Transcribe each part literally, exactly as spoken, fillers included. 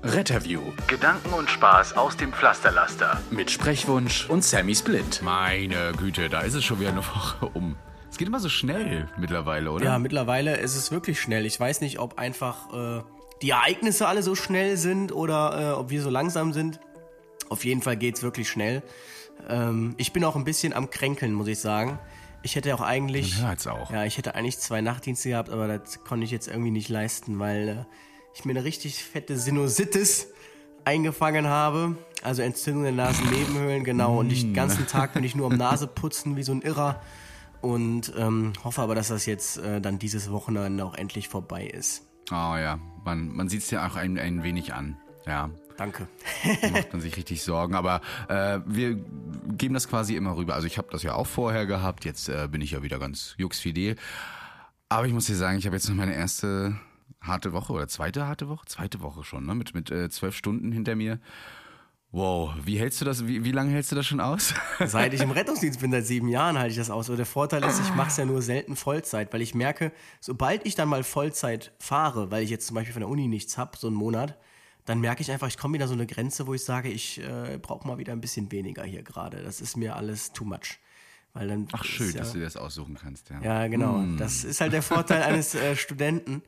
Retterview. Gedanken und Spaß aus dem Pflasterlaster. Mit Sprechwunsch und Sammy Split. Meine Güte, da ist es schon wieder eine Woche um. Es geht immer so schnell mittlerweile, oder? Ja, mittlerweile ist es wirklich schnell. Ich weiß nicht, ob einfach äh, die Ereignisse alle so schnell sind oder äh, ob wir so langsam sind. Auf jeden Fall geht's wirklich schnell. Ähm, ich bin auch ein bisschen am Kränkeln, muss ich sagen. Ich hätte auch eigentlich... Man hört's auch. Ja, ich hätte eigentlich zwei Nachtdienste gehabt, aber das konnte ich jetzt irgendwie nicht leisten, weil äh, ich mir eine richtig fette Sinusitis eingefangen habe. Also Entzündung der Nasennebenhöhlen, genau. Und den ganzen Tag bin ich nur am Naseputzen wie so ein Irrer. Und ähm, hoffe aber, dass das jetzt äh, dann dieses Wochenende auch endlich vorbei ist. Oh ja, man, man sieht es ja auch ein, ein wenig an. Ja. Danke. Da macht man sich richtig Sorgen, aber äh, wir geben das quasi immer rüber. Also ich habe das ja auch vorher gehabt, jetzt äh, bin ich ja wieder ganz juxfidel. Aber ich muss dir sagen, ich habe jetzt noch meine erste harte Woche oder zweite harte Woche? Zweite Woche schon, ne? Mit, mit äh, zwölf Stunden hinter mir. Wow, wie hältst du das, wie, wie lange hältst du das schon aus? Seit ich im Rettungsdienst bin, seit sieben Jahren halte ich das aus. Aber der Vorteil ist, ich mache es ja nur selten Vollzeit, weil ich merke, sobald ich dann mal Vollzeit fahre, weil ich jetzt zum Beispiel von der Uni nichts habe, so einen Monat, dann merke ich einfach, ich komme wieder so eine Grenze, wo ich sage, ich äh, brauche mal wieder ein bisschen weniger hier gerade. Das ist mir alles too much. Weil dann Ach schön, ja, dass du dir das aussuchen kannst. Ja, ja genau. Mm. Das ist halt der Vorteil eines äh, Studenten.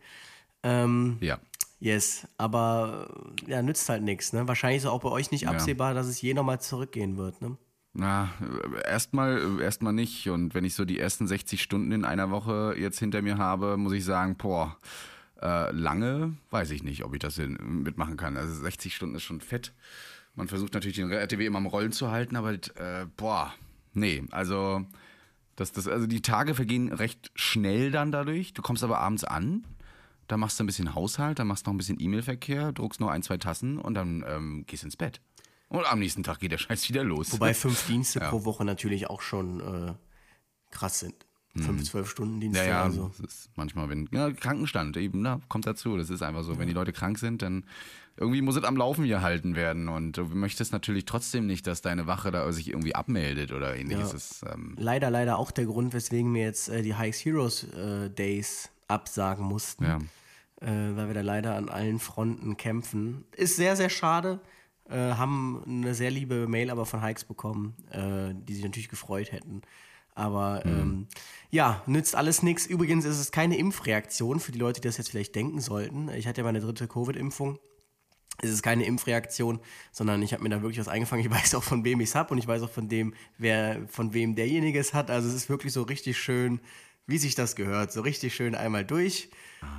Ähm, Ja. Yes, aber äh, ja, nützt halt nichts. Ne? Wahrscheinlich ist auch bei euch nicht Ja. absehbar, dass es je nochmal zurückgehen wird. Ne? Na, erstmal erstmal nicht. Und wenn ich so die ersten sechzig Stunden in einer Woche jetzt hinter mir habe, muss ich sagen, boah, äh, lange weiß ich nicht, ob ich das hin- mitmachen kann. Also sechzig Stunden ist schon fett. Man versucht natürlich den R T W immer am Rollen zu halten, aber äh, boah, nee, also das, das, also die Tage vergehen recht schnell dann dadurch. Du kommst aber abends an, da machst du ein bisschen Haushalt, dann machst du noch ein bisschen E-Mail-Verkehr, druckst noch ein, zwei Tassen und dann ähm, gehst ins Bett. Und am nächsten Tag geht der Scheiß wieder los. Wobei fünf Dienste Ja. pro Woche natürlich auch schon äh, krass sind. Fünf, zwölf Stunden Dienste. Ja, ja, Also. das ist manchmal, wenn, ja, Krankenstand eben, ne, kommt dazu. Das ist einfach so, wenn die Leute krank sind, dann irgendwie muss es am Laufen gehalten werden und du möchtest natürlich trotzdem nicht, dass deine Wache da sich irgendwie abmeldet oder ähnliches. Ja. Das, ähm, Leider, leider auch der Grund, weswegen wir jetzt äh, die Hikes Heroes äh, Days absagen mussten. ja. Äh, weil wir da leider an allen Fronten kämpfen. Ist sehr, sehr schade. Äh, haben eine sehr liebe Mail aber von Hikes bekommen, äh, die sich natürlich gefreut hätten. Aber ähm, ja, nützt alles nichts. Übrigens ist es keine Impfreaktion für die Leute, die das jetzt vielleicht denken sollten. Ich hatte ja meine dritte Covid-Impfung. Es ist keine Impfreaktion, sondern ich habe mir da wirklich was eingefangen. Ich weiß auch, von wem ich es habe und ich weiß auch von dem, wer, von wem derjenige es hat. Also es ist wirklich so richtig schön, wie sich das gehört. So richtig schön einmal durch.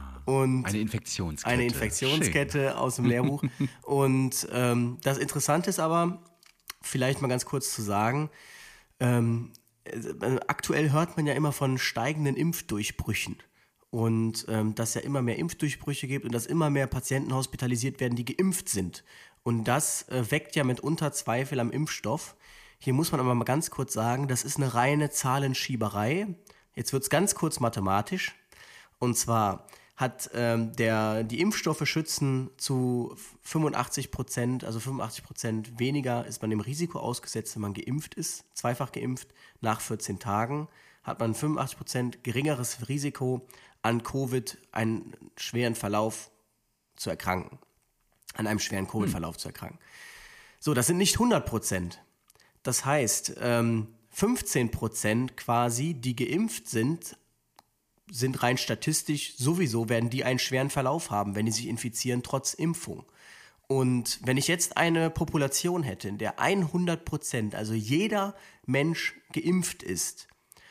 Und Eine Infektionskette. eine Infektionskette aus dem Lehrbuch. Und ähm, das Interessante ist aber, vielleicht mal ganz kurz zu sagen, ähm, äh, aktuell hört man ja immer von steigenden Impfdurchbrüchen. Und ähm, dass es ja immer mehr Impfdurchbrüche gibt und dass immer mehr Patienten hospitalisiert werden, die geimpft sind. Und das äh, weckt ja mitunter Zweifel am Impfstoff. Hier muss man aber mal ganz kurz sagen, das ist eine reine Zahlenschieberei. Jetzt wird es ganz kurz mathematisch. Und zwar hat ähm, der, die Impfstoffe schützen zu fünfundachtzig Prozent, also fünfundachtzig Prozent weniger ist man dem Risiko ausgesetzt, wenn man geimpft ist, zweifach geimpft, nach vierzehn Tagen hat man fünfundachtzig Prozent geringeres Risiko an Covid, einen schweren Verlauf zu erkranken, an einem schweren Covid-Verlauf zu erkranken. So, das sind nicht hundert Prozent. Das heißt, ähm, fünfzehn Prozent quasi, die geimpft sind, sind rein statistisch sowieso, werden die einen schweren Verlauf haben, wenn die sich infizieren, trotz Impfung. Und wenn ich jetzt eine Population hätte, in der hundert Prozent, also jeder Mensch geimpft ist,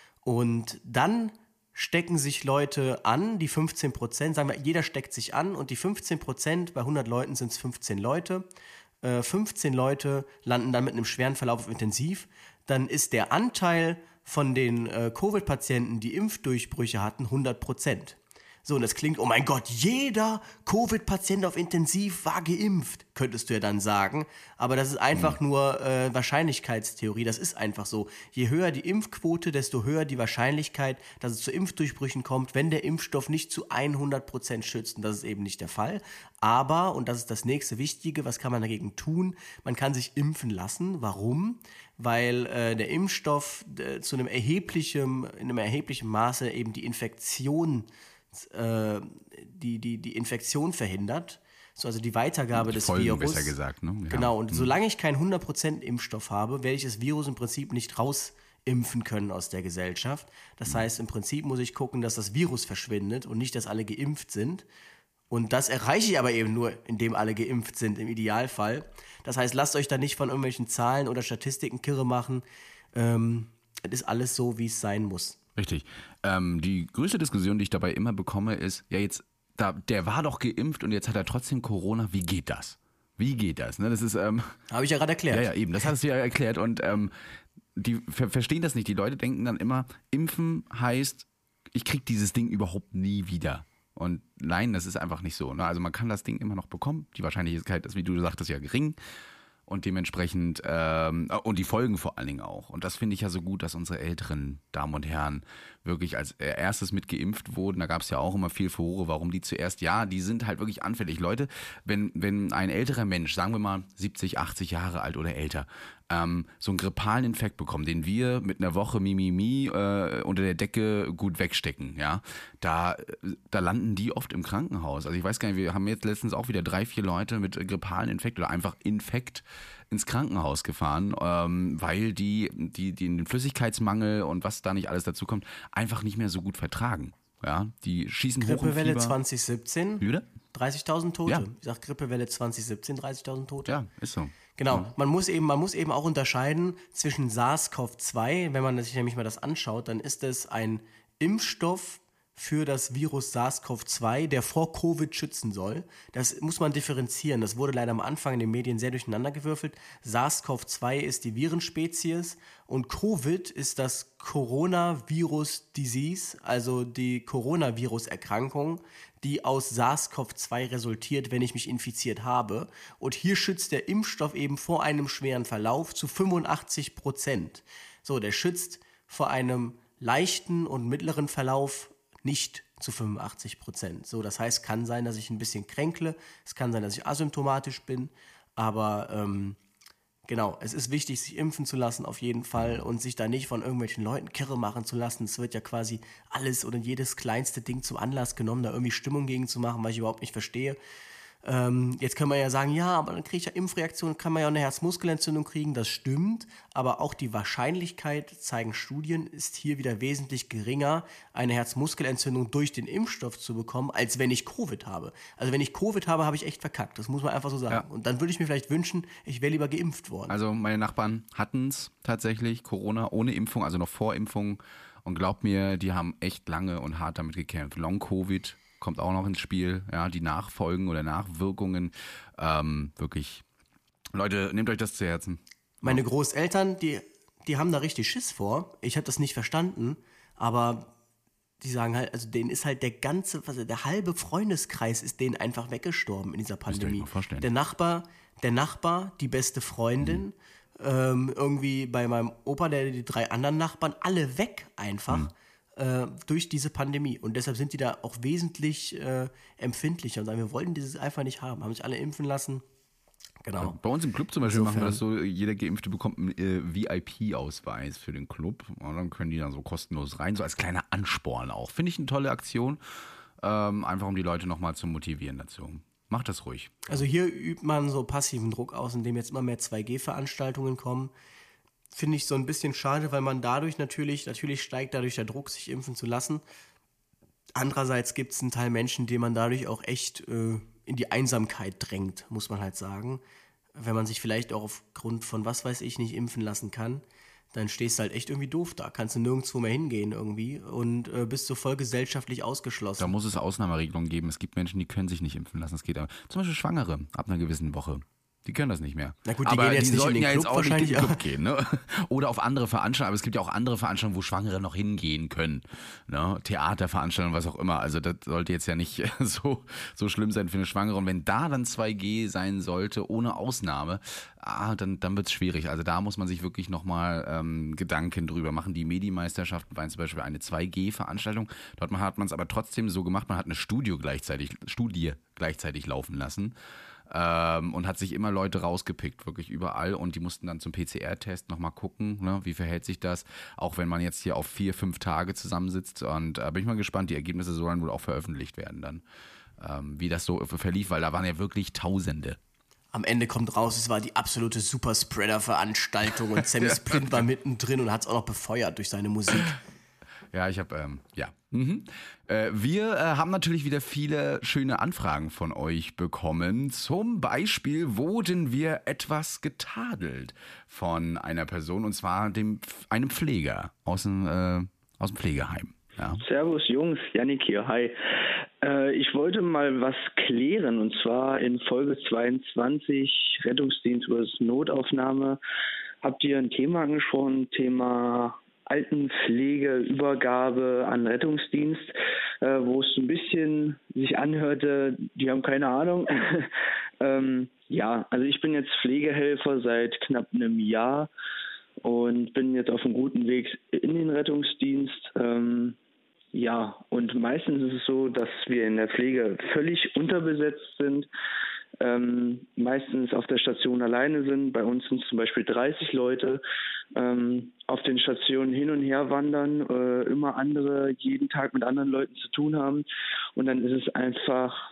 und dann stecken sich Leute an, die fünfzehn Prozent, sagen wir, jeder steckt sich an und die fünfzehn Prozent, bei hundert Leuten sind es fünfzehn Leute, äh, fünfzehn Leute landen dann mit einem schweren Verlauf auf Intensiv, dann ist der Anteil von den äh, Covid-Patienten, die Impfdurchbrüche hatten, hundert Prozent. So, und das klingt, oh mein Gott, jeder Covid-Patient auf Intensiv war geimpft, könntest du ja dann sagen. Aber das ist einfach mhm. nur äh, Wahrscheinlichkeitstheorie, das ist einfach so. Je höher die Impfquote, desto höher die Wahrscheinlichkeit, dass es zu Impfdurchbrüchen kommt, wenn der Impfstoff nicht zu hundert Prozent schützt. Und das ist eben nicht der Fall. Aber, und das ist das nächste Wichtige, was kann man dagegen tun? Man kann sich impfen lassen. Warum? Weil äh, der Impfstoff äh, zu einem erheblichen, in einem erheblichen Maße eben die Infektion, äh, die, die, die Infektion verhindert, so, also die Weitergabe die des Folgen, Virus. besser gesagt. Ne? Ja. Genau, und solange ich keinen hundert Prozent Impfstoff habe, werde ich das Virus im Prinzip nicht rausimpfen können aus der Gesellschaft. Das heißt, im Prinzip muss ich gucken, dass das Virus verschwindet und nicht, dass alle geimpft sind. Und das erreiche ich aber eben nur, indem alle geimpft sind, im Idealfall. Das heißt, lasst euch da nicht von irgendwelchen Zahlen oder Statistiken kirre machen. Ähm, es ist alles so, wie es sein muss. Richtig. Ähm, die größte Diskussion, die ich dabei immer bekomme, ist, ja jetzt, da, der war doch geimpft und jetzt hat er trotzdem Corona. Wie geht das? Wie geht das? Ne, das ist, ähm, Habe ich ja gerade erklärt. ja, ja, eben, das hast du ja erklärt. Und ähm, die ver- verstehen das nicht. Die Leute denken dann immer, impfen heißt, ich krieg dieses Ding überhaupt nie wieder. Und nein, das ist einfach nicht so. Ne? Also man kann das Ding immer noch bekommen. Die Wahrscheinlichkeit ist, wie du sagtest, ja gering. Und dementsprechend, ähm, und die Folgen vor allen Dingen auch. Und das finde ich ja so gut, dass unsere älteren Damen und Herren wirklich als erstes mit geimpft wurden. Da gab es ja auch immer viel Furore, warum die zuerst, ja, die sind halt wirklich anfällig. Leute, wenn, wenn ein älterer Mensch, sagen wir mal siebzig, achtzig Jahre alt oder älter, ähm, so einen grippalen Infekt bekommen, den wir mit einer Woche Mimimi äh, unter der Decke gut wegstecken, ja, da, da landen die oft im Krankenhaus. Also ich weiß gar nicht, wir haben jetzt letztens auch wieder drei, vier Leute mit grippalen Infekt oder einfach Infekt ins Krankenhaus gefahren, ähm, weil die, die, die den Flüssigkeitsmangel und was da nicht alles dazu kommt, einfach nicht mehr so gut vertragen. Ja, die schießen hoch im Grippewelle Fieber. zwanzig siebzehn, Wie bitte? dreißigtausend Tote. Ja. Ich sag Grippewelle zwanzig siebzehn, dreißigtausend Tote. Ja, ist so. Genau, man muss eben, man muss eben auch unterscheiden zwischen SARS-C o V zwei, wenn man sich nämlich mal das anschaut, dann ist es ein Impfstoff für das Virus SARS-C o V zwei, der vor Covid schützen soll. Das muss man differenzieren. Das wurde leider am Anfang in den Medien sehr durcheinandergewürfelt. SARS-C o V zwei ist die Virenspezies und Covid ist das Coronavirus-Disease, also die Coronavirus-Erkrankung, die aus SARS-C o V zwei resultiert, wenn ich mich infiziert habe. Und hier schützt der Impfstoff eben vor einem schweren Verlauf zu fünfundachtzig Prozent. So, der schützt vor einem leichten und mittleren Verlauf nicht zu fünfundachtzig Prozent. So, das heißt, kann sein, dass ich ein bisschen kränkle, es kann sein, dass ich asymptomatisch bin, aber ähm, genau, es ist wichtig, sich impfen zu lassen auf jeden Fall und sich da nicht von irgendwelchen Leuten kirre machen zu lassen. Es wird ja quasi alles oder jedes kleinste Ding zum Anlass genommen, da irgendwie Stimmung gegen zu machen, was ich überhaupt nicht verstehe. Ähm, jetzt kann man ja sagen, ja, aber dann kriege ich ja Impfreaktionen, kann man ja auch eine Herzmuskelentzündung kriegen, das stimmt, aber auch die Wahrscheinlichkeit, zeigen Studien, ist hier wieder wesentlich geringer, eine Herzmuskelentzündung durch den Impfstoff zu bekommen, als wenn ich Covid habe. Also wenn ich Covid habe, habe ich echt verkackt, das muss man einfach so sagen. Ja. Und dann würde ich mir vielleicht wünschen, ich wäre lieber geimpft worden. Also meine Nachbarn hatten es tatsächlich, Corona, ohne Impfung, also noch vor Impfung. Und glaubt mir, die haben echt lange und hart damit gekämpft. Long-Covid kommt auch noch ins Spiel, ja, die Nachfolgen oder Nachwirkungen, ähm, wirklich, Leute, nehmt euch das zu Herzen. Meine Großeltern, die, die haben da richtig Schiss vor. Ich habe das nicht verstanden, aber die sagen halt, also denen ist halt der ganze, also der halbe Freundeskreis ist denen einfach weggestorben in dieser Müsst ihr euch Pandemie. mal vorstellen. Der Nachbar, der Nachbar, die beste Freundin, mhm. ähm, irgendwie bei meinem Opa, der die drei anderen Nachbarn, alle weg einfach. Mhm. durch diese Pandemie. Und deshalb sind die da auch wesentlich äh, empfindlicher und sagen, wir wollten dieses einfach nicht haben. Haben sich alle impfen lassen. Genau. Bei uns im Club zum Beispiel Insofern. machen wir das so, jeder Geimpfte bekommt einen äh, V I P-Ausweis für den Club und dann können die dann so kostenlos rein, so als kleiner Ansporn auch. Finde ich eine tolle Aktion, ähm, einfach um die Leute nochmal zu motivieren dazu. Macht das ruhig. Also hier übt man so passiven Druck aus, indem jetzt immer mehr zwei G Veranstaltungen kommen. Finde ich so ein bisschen schade, weil man dadurch natürlich, natürlich steigt dadurch der Druck, sich impfen zu lassen. Andererseits gibt es einen Teil Menschen, den man dadurch auch echt äh, in die Einsamkeit drängt, muss man halt sagen. Wenn man sich vielleicht auch aufgrund von was weiß ich nicht impfen lassen kann, dann stehst du halt echt irgendwie doof da. Kannst du nirgendwo mehr hingehen irgendwie und äh, bist so voll gesellschaftlich ausgeschlossen. Da muss es Ausnahmeregelungen geben. Es gibt Menschen, die können sich nicht impfen lassen. Das geht aber. Zum Beispiel Schwangere ab einer gewissen Woche. Die können das nicht mehr. Na gut, die aber gehen jetzt die nicht sollten in den ja Club jetzt auch nicht in den wahrscheinlich, Club gehen. Ne? Oder auf andere Veranstaltungen. Aber es gibt ja auch andere Veranstaltungen, wo Schwangere noch hingehen können. Ne? Theaterveranstaltungen, was auch immer. Also das sollte jetzt ja nicht so, so schlimm sein für eine Schwangere. Und wenn da dann zwei G sein sollte, ohne Ausnahme, ah, dann, dann wird es schwierig. Also da muss man sich wirklich nochmal ähm, Gedanken drüber machen. Die Medi-Meisterschaften waren zum Beispiel eine zwei G Veranstaltung. Dort hat man es aber trotzdem so gemacht, man hat eine Studio gleichzeitig, Studie gleichzeitig laufen lassen. Ähm, und hat sich immer Leute rausgepickt, wirklich überall, und die mussten dann zum P C R-Test nochmal gucken, ne, wie verhält sich das, auch wenn man jetzt hier auf vier, fünf Tage zusammensitzt, und äh, bin ich mal gespannt, die Ergebnisse sollen wohl auch veröffentlicht werden dann. ähm, wie das so verlief, weil da waren ja wirklich Tausende. Am Ende kommt raus, es war die absolute Superspreader-Veranstaltung und Sammy Splint war mittendrin und hat es auch noch befeuert durch seine Musik. Ja, ich habe, ähm, ja. Mhm. Äh, wir äh, haben natürlich wieder viele schöne Anfragen von euch bekommen. Zum Beispiel wurden wir etwas getadelt von einer Person, und zwar dem, einem Pfleger aus dem, äh, aus dem Pflegeheim. Ja. Servus Jungs, Yannick hier, hi. Äh, ich wollte mal was klären, und zwar in Folge zweiundzwanzig, Rettungsdienst versus Notaufnahme, habt ihr ein Thema angesprochen, Thema Altenpflegeübergabe an Rettungsdienst, äh, wo es ein bisschen sich anhörte, die haben keine Ahnung. ähm, ja, also ich bin jetzt Pflegehelfer seit knapp einem Jahr und bin jetzt auf einem guten Weg in den Rettungsdienst. Ähm, ja, und meistens ist es so, dass wir in der Pflege völlig unterbesetzt sind, ähm, meistens auf der Station alleine sind. Bei uns sind es zum Beispiel dreißig Leute, ähm, auf den Stationen hin und her wandern, äh, immer andere, jeden Tag mit anderen Leuten zu tun haben. Und dann ist es einfach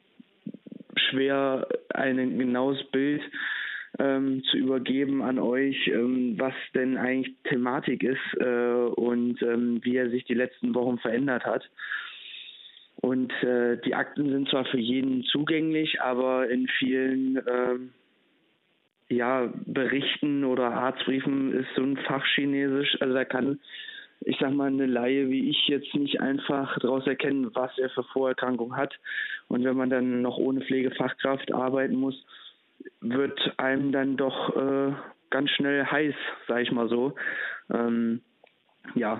schwer, ein genaues Bild ähm, zu übergeben an euch, ähm, was denn eigentlich Thematik ist äh, und ähm, wie er sich die letzten Wochen verändert hat. Und äh, die Akten sind zwar für jeden zugänglich, aber in vielen ähm, ja, Berichten oder Arztbriefen ist so ein Fachchinesisch, also da kann, ich sag mal, eine Laie wie ich jetzt nicht einfach daraus erkennen, was er für Vorerkrankung hat. Und wenn man dann noch ohne Pflegefachkraft arbeiten muss, wird einem dann doch äh, ganz schnell heiß, sag ich mal so. Ähm, ja,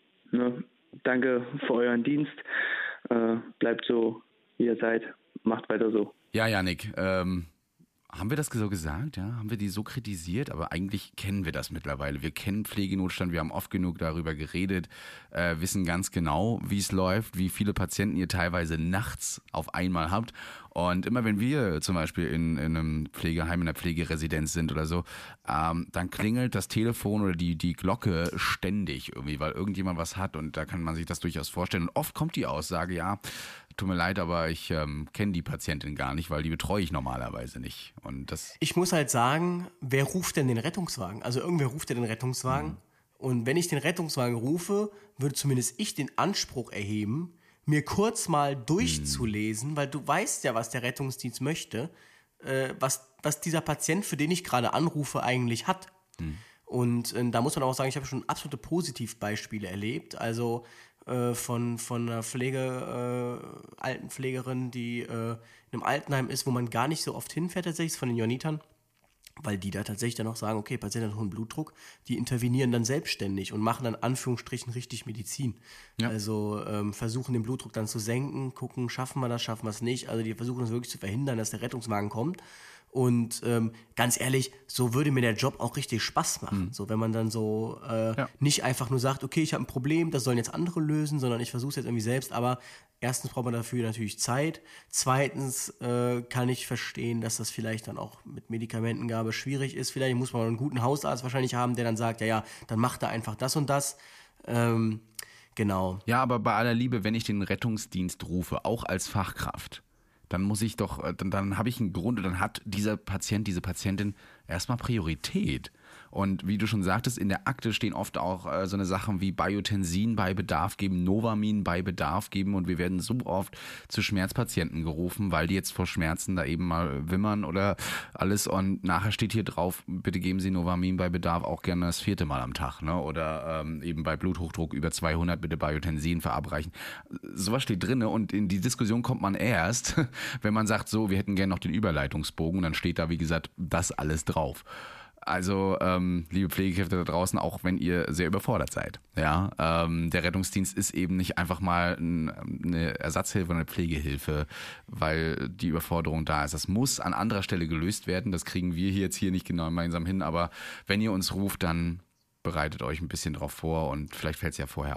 ne? Danke für euren Dienst. Äh, bleibt so, wie ihr seid. Macht weiter so. Ja, Yannick, ähm, haben wir das so gesagt? Ja, haben wir die so kritisiert? Aber eigentlich kennen wir das mittlerweile. Wir kennen Pflegenotstand, wir haben oft genug darüber geredet, äh, wissen ganz genau, wie es läuft, wie viele Patienten ihr teilweise nachts auf einmal habt. Und immer wenn wir zum Beispiel in, in einem Pflegeheim, in einer Pflegeresidenz sind oder so, ähm, dann klingelt das Telefon oder die, die Glocke ständig irgendwie, weil irgendjemand was hat, und da kann man sich das durchaus vorstellen. Und oft kommt die Aussage, ja, tut mir leid, aber ich ähm, kenne die Patientin gar nicht, weil die betreue ich normalerweise nicht. Und das Ich muss halt sagen, wer ruft denn den Rettungswagen? Also irgendwer ruft ja den Rettungswagen. Mhm. Und wenn ich den Rettungswagen rufe, würde zumindest ich den Anspruch erheben, mir kurz mal durchzulesen, mhm. weil du weißt ja, was der Rettungsdienst möchte, äh, was, was dieser Patient, für den ich gerade anrufe, eigentlich hat. Mhm. Und äh, da muss man auch sagen, ich habe schon absolute Positivbeispiele erlebt. Also äh, von, von einer Pflege, äh, Altenpflegerin, die äh, in einem Altenheim ist, wo man gar nicht so oft hinfährt, tatsächlich, von den Johannitern. Weil die da tatsächlich dann auch sagen, okay, Patient hat hohen Blutdruck, die intervenieren dann selbstständig und machen dann Anführungsstrichen richtig Medizin. Ja. Also ähm, versuchen den Blutdruck dann zu senken, gucken, schaffen wir das, schaffen wir es nicht. Also die versuchen es wirklich zu verhindern, dass der Rettungswagen kommt. Und ähm, ganz ehrlich, so würde mir der Job auch richtig Spaß machen. Mhm. So, wenn man dann so äh, ja. nicht einfach nur sagt, okay, ich habe ein Problem, das sollen jetzt andere lösen, sondern ich versuche es jetzt irgendwie selbst. Aber erstens braucht man dafür natürlich Zeit. Zweitens äh, kann ich verstehen, dass das vielleicht dann auch mit Medikamentengabe schwierig ist. Vielleicht muss man einen guten Hausarzt wahrscheinlich haben, der dann sagt, ja, ja, dann macht er einfach das und das. Ähm, genau. Ja, aber bei aller Liebe, wenn ich den Rettungsdienst rufe, auch als Fachkraft, dann muss ich doch, dann, dann habe ich einen Grund, dann hat dieser Patient, diese Patientin erstmal Priorität. Und wie du schon sagtest, in der Akte stehen oft auch äh, so eine Sachen wie Biotensin bei Bedarf geben, Novamin bei Bedarf geben, und wir werden so oft zu Schmerzpatienten gerufen, weil die jetzt vor Schmerzen da eben mal wimmern oder alles, und nachher steht hier drauf, bitte geben Sie Novamin bei Bedarf auch gerne das vierte Mal am Tag, ne? Oder ähm, eben bei Bluthochdruck über zweihundert bitte Biotensin verabreichen. Sowas steht drin, und in die Diskussion kommt man erst, wenn man sagt, so, wir hätten gerne noch den Überleitungsbogen, und dann steht da, wie gesagt, das alles drauf. Also, ähm, liebe Pflegekräfte da draußen, auch wenn ihr sehr überfordert seid, ja, ähm, der Rettungsdienst ist eben nicht einfach mal ein, eine Ersatzhilfe oder eine Pflegehilfe, weil die Überforderung da ist. Das muss an anderer Stelle gelöst werden, das kriegen wir hier jetzt hier nicht genau gemeinsam hin, aber wenn ihr uns ruft, dann bereitet euch ein bisschen drauf vor, und vielleicht fällt es ja vorher auf.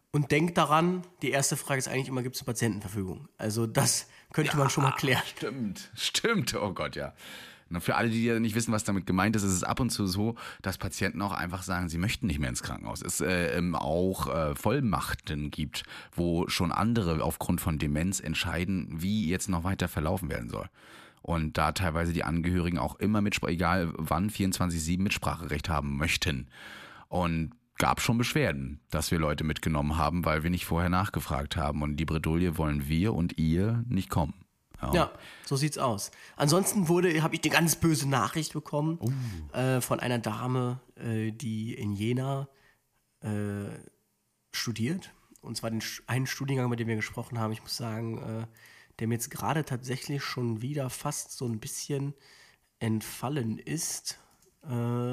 Und denkt daran, die erste Frage ist eigentlich immer, gibt es eine Patientenverfügung? Also das könnte man schon mal klären. Stimmt, stimmt, oh Gott, ja. Und für alle, die ja nicht wissen, was damit gemeint ist, ist es ab und zu so, dass Patienten auch einfach sagen, sie möchten nicht mehr ins Krankenhaus. Es äh, ähm, auch äh, Vollmachten gibt, wo schon andere aufgrund von Demenz entscheiden, wie jetzt noch weiter verlaufen werden soll. Und da teilweise die Angehörigen auch immer, Mitsprache, egal wann, vierundzwanzig sieben Mitspracherecht haben möchten. Und gab schon Beschwerden, dass wir Leute mitgenommen haben, weil wir nicht vorher nachgefragt haben. Und die Bredouille wollen wir und ihr nicht kommen. Ja. Ja, so sieht's aus. Ansonsten wurde, habe ich eine ganz böse Nachricht bekommen uh. äh, von einer Dame, äh, die in Jena äh, studiert. Und zwar den einen Studiengang, mit dem wir gesprochen haben. Ich muss sagen, äh, der mir jetzt gerade tatsächlich schon wieder fast so ein bisschen entfallen ist. Äh,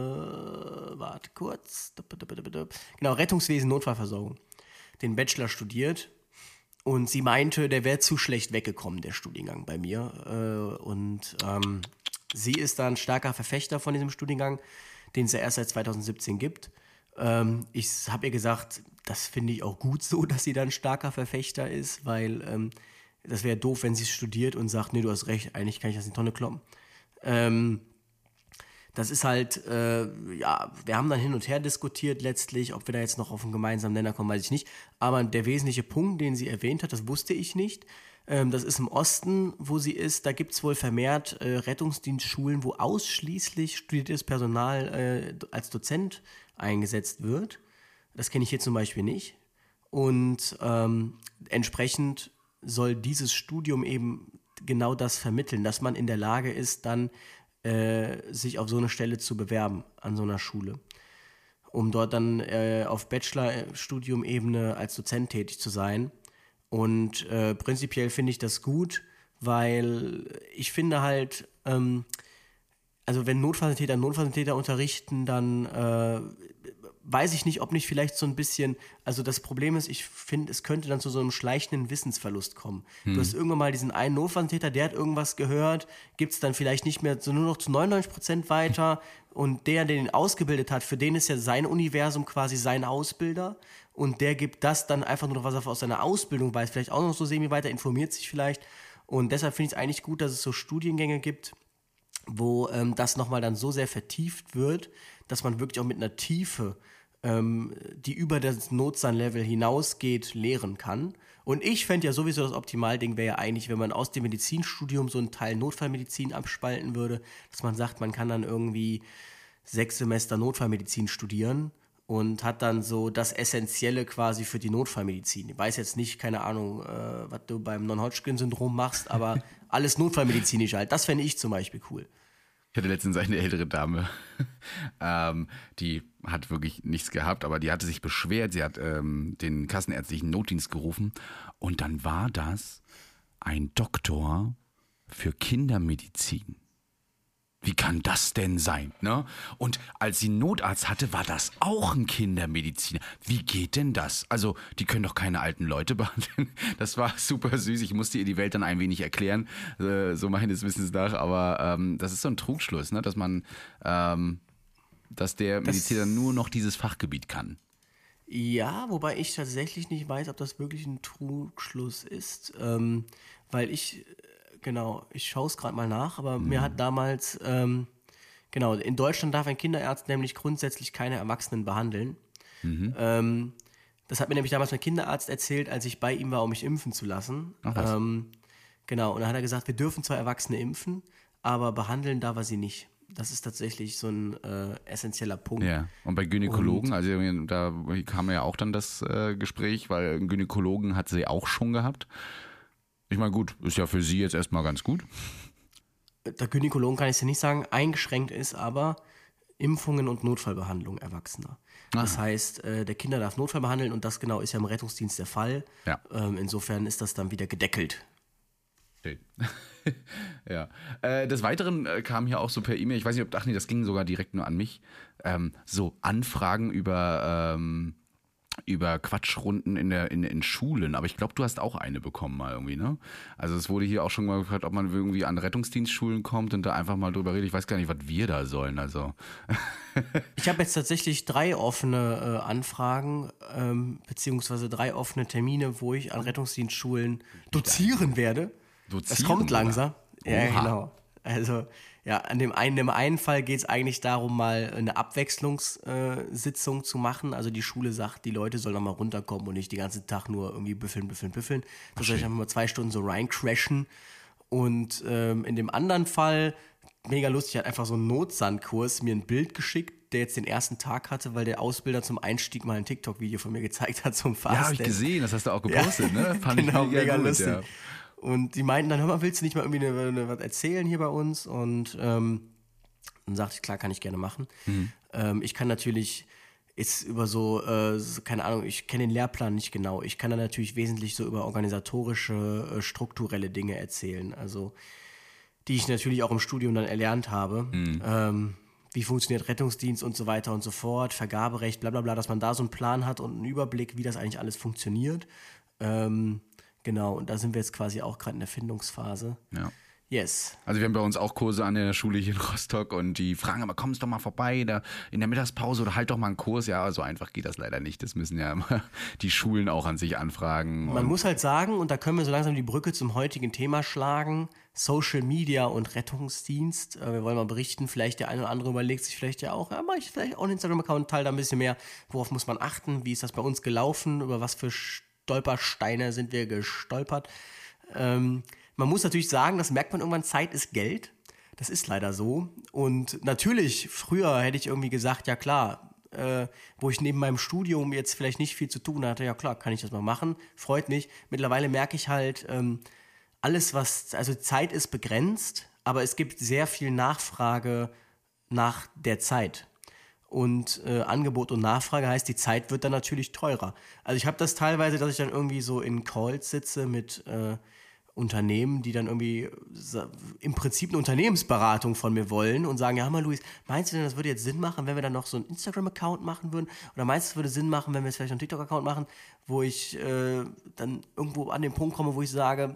warte kurz. Genau, Rettungswesen, Notfallversorgung. Den Bachelor studiert. Und sie meinte, der wäre zu schlecht weggekommen, der Studiengang bei mir. Und ähm, sie ist da ein starker Verfechter von diesem Studiengang, den es ja erst seit zweitausendsiebzehn gibt. Ähm, ich habe ihr gesagt, das finde ich auch gut so, dass sie da ein starker Verfechter ist, weil ähm, das wäre doof, wenn sie es studiert und sagt, nee, du hast recht, eigentlich kann ich das in die Tonne kloppen. Ähm, Das ist halt, äh, ja, wir haben dann hin und her diskutiert letztlich, ob wir da jetzt noch auf einen gemeinsamen Nenner kommen, weiß ich nicht. Aber der wesentliche Punkt, den sie erwähnt hat, das wusste ich nicht. Ähm, das ist im Osten, wo sie ist. Da gibt es wohl vermehrt äh, Rettungsdienstschulen, wo ausschließlich studiertes Personal äh, als Dozent eingesetzt wird. Das kenne ich hier zum Beispiel nicht. Und ähm, entsprechend soll dieses Studium eben genau das vermitteln, dass man in der Lage ist, dann sich auf so eine Stelle zu bewerben an so einer Schule, um dort dann äh, auf Bachelorstudium-Ebene als Dozent tätig zu sein. Und äh, prinzipiell finde ich das gut, weil ich finde halt, ähm, also wenn Notfallsanitäter Notfallsanitäter unterrichten, dann äh, weiß ich nicht, ob nicht vielleicht so ein bisschen, also das Problem ist, ich finde, es könnte dann zu so einem schleichenden Wissensverlust kommen. Hm. Du hast irgendwann mal diesen einen Notfallsanitäter, der hat irgendwas gehört, gibt es dann vielleicht nicht mehr so nur noch zu neunundneunzig Prozent weiter und der, der ihn ausgebildet hat, für den ist ja sein Universum quasi sein Ausbilder und der gibt das dann einfach nur noch, was er aus seiner Ausbildung weiß, vielleicht auch noch so semi weiter, informiert sich vielleicht und deshalb finde ich es eigentlich gut, dass es so Studiengänge gibt, wo ähm, das nochmal dann so sehr vertieft wird, dass man wirklich auch mit einer Tiefe, ähm, die über das Notsan-Level hinausgeht, lehren kann. Und ich fände ja sowieso, das Optimalding wäre ja eigentlich, wenn man aus dem Medizinstudium so einen Teil Notfallmedizin abspalten würde, dass man sagt, man kann dann irgendwie sechs Semester Notfallmedizin studieren und hat dann so das Essentielle quasi für die Notfallmedizin. Ich weiß jetzt nicht, keine Ahnung, äh, was du beim Non-Hodgkin-Syndrom machst, aber alles notfallmedizinisch halt. Das fände ich zum Beispiel cool. Ich hatte letztens eine ältere Dame, ähm, die hat wirklich nichts gehabt, aber die hatte sich beschwert. Sie hat ähm, den kassenärztlichen Notdienst gerufen und dann war das ein Doktor für Kindermedizin. Wie kann das denn sein? Ne? Und als sie einen Notarzt hatte, war das auch ein Kindermediziner. Wie geht denn das? Also, die können doch keine alten Leute behandeln. Das war super süß. Ich musste ihr die Welt dann ein wenig erklären, äh, so meines Wissens nach. Aber ähm, das ist so ein Trugschluss, ne? Dass man, ähm, dass der Das- Mediziner nur noch dieses Fachgebiet kann. Ja, wobei ich tatsächlich nicht weiß, ob das wirklich ein Trugschluss ist, ähm, weil ich, äh, genau, ich schaue es gerade mal nach, aber mir hat damals, ähm, genau, in Deutschland darf ein Kinderarzt nämlich grundsätzlich keine Erwachsenen behandeln. Ähm, das hat mir nämlich damals mein Kinderarzt erzählt, als ich bei ihm war, um mich impfen zu lassen. Ach was. Ähm, genau, und dann hat er gesagt, wir dürfen zwar Erwachsene impfen, aber behandeln darf er sie nicht. Das ist tatsächlich so ein äh, essentieller Punkt. Ja, und bei Gynäkologen, also da kam ja auch dann das äh, Gespräch, weil einen Gynäkologen hat sie auch schon gehabt. Ich meine, gut, ist ja für sie jetzt erstmal ganz gut. Der Gynäkologen kann ich dir nicht sagen, eingeschränkt ist aber Impfungen und Notfallbehandlung Erwachsener. Das heißt, äh, der Kinder darf Notfall behandeln und das genau ist ja im Rettungsdienst der Fall. Ja. Ähm, insofern ist das dann wieder gedeckelt. Schön. Ja. Äh, des Weiteren äh, kam hier auch so per E-Mail, ich weiß nicht, ob, ach nee, das ging sogar direkt nur an mich, ähm, so Anfragen über, ähm, über Quatschrunden in der in, in Schulen, aber ich glaube, du hast auch eine bekommen mal irgendwie, ne? Also es wurde hier auch schon mal gefragt, ob man irgendwie an Rettungsdienstschulen kommt und da einfach mal drüber redet. Ich weiß gar nicht, was wir da sollen, also. Ich habe jetzt tatsächlich drei offene äh, Anfragen, ähm, beziehungsweise drei offene Termine, wo ich an Rettungsdienstschulen dozieren werde. Dozieren, das kommt oder? langsam. Ja, Oha. genau. Also, ja, an dem einen, im einen Fall geht es eigentlich darum, mal eine Abwechslungssitzung äh, zu machen. Also die Schule sagt, die Leute sollen noch mal runterkommen und nicht den ganzen Tag nur irgendwie büffeln, büffeln, büffeln. Das soll ich einfach mal zwei Stunden so reincrashen. Und ähm, in dem anderen Fall, mega lustig, hat einfach so einen Notsandkurs mir ein Bild geschickt, der jetzt den ersten Tag hatte, weil der Ausbilder zum Einstieg mal ein TikTok-Video von mir gezeigt hat zum Fasten. Ja, habe ich gesehen, das hast du auch gepostet, ja. ne? Fand genau, ich mega, mega gut, lustig. ja. Und die meinten dann, hör mal, willst du nicht mal irgendwie eine, eine, was erzählen hier bei uns? Und ähm, dann sagte ich, klar, kann ich gerne machen. Mhm. Ähm, ich kann natürlich jetzt über so, äh, so, keine Ahnung, ich kenne den Lehrplan nicht genau. Ich kann dann natürlich wesentlich so über organisatorische, äh, strukturelle Dinge erzählen. Also, die ich natürlich auch im Studium dann erlernt habe. Mhm. Ähm, wie funktioniert Rettungsdienst und so weiter und so fort, Vergaberecht, bla bla bla, dass man da so einen Plan hat und einen Überblick, wie das eigentlich alles funktioniert. Ähm, Genau, und da sind wir jetzt quasi auch gerade in der Findungsphase. Ja. Yes. Also wir haben bei uns auch Kurse an der Schule hier in Rostock und die fragen aber, kommst doch mal vorbei da in der Mittagspause oder halt doch mal einen Kurs. Ja, so einfach geht das leider nicht. Das müssen ja immer die Schulen auch an sich anfragen. Man muss halt sagen, und da können wir so langsam die Brücke zum heutigen Thema schlagen, Social Media und Rettungsdienst. Wir wollen mal berichten, vielleicht der eine oder andere überlegt sich vielleicht ja auch, ja, mache ich vielleicht auch einen Instagram-Account, teile da ein bisschen mehr. Worauf muss man achten? Wie ist das bei uns gelaufen? Über was für Stolpersteine sind wir gestolpert? Ähm, man muss natürlich sagen, das merkt man irgendwann, Zeit ist Geld. Das ist leider so. Und natürlich, früher hätte ich irgendwie gesagt, ja klar, äh, wo ich neben meinem Studium jetzt vielleicht nicht viel zu tun hatte, ja klar, kann ich das mal machen, freut mich. Mittlerweile merke ich halt, ähm, alles was, also Zeit ist begrenzt, aber es gibt sehr viel Nachfrage nach der Zeit. Und äh, Angebot und Nachfrage heißt, die Zeit wird dann natürlich teurer. Also ich habe das teilweise, dass ich dann irgendwie so in Calls sitze mit äh, Unternehmen, die dann irgendwie im Prinzip eine Unternehmensberatung von mir wollen und sagen, ja, hör mal, Luis, meinst du denn, das würde jetzt Sinn machen, wenn wir dann noch so einen Instagram-Account machen würden? Oder meinst du, es würde Sinn machen, wenn wir jetzt vielleicht einen TikTok-Account machen, wo ich äh, dann irgendwo an den Punkt komme, wo ich sage,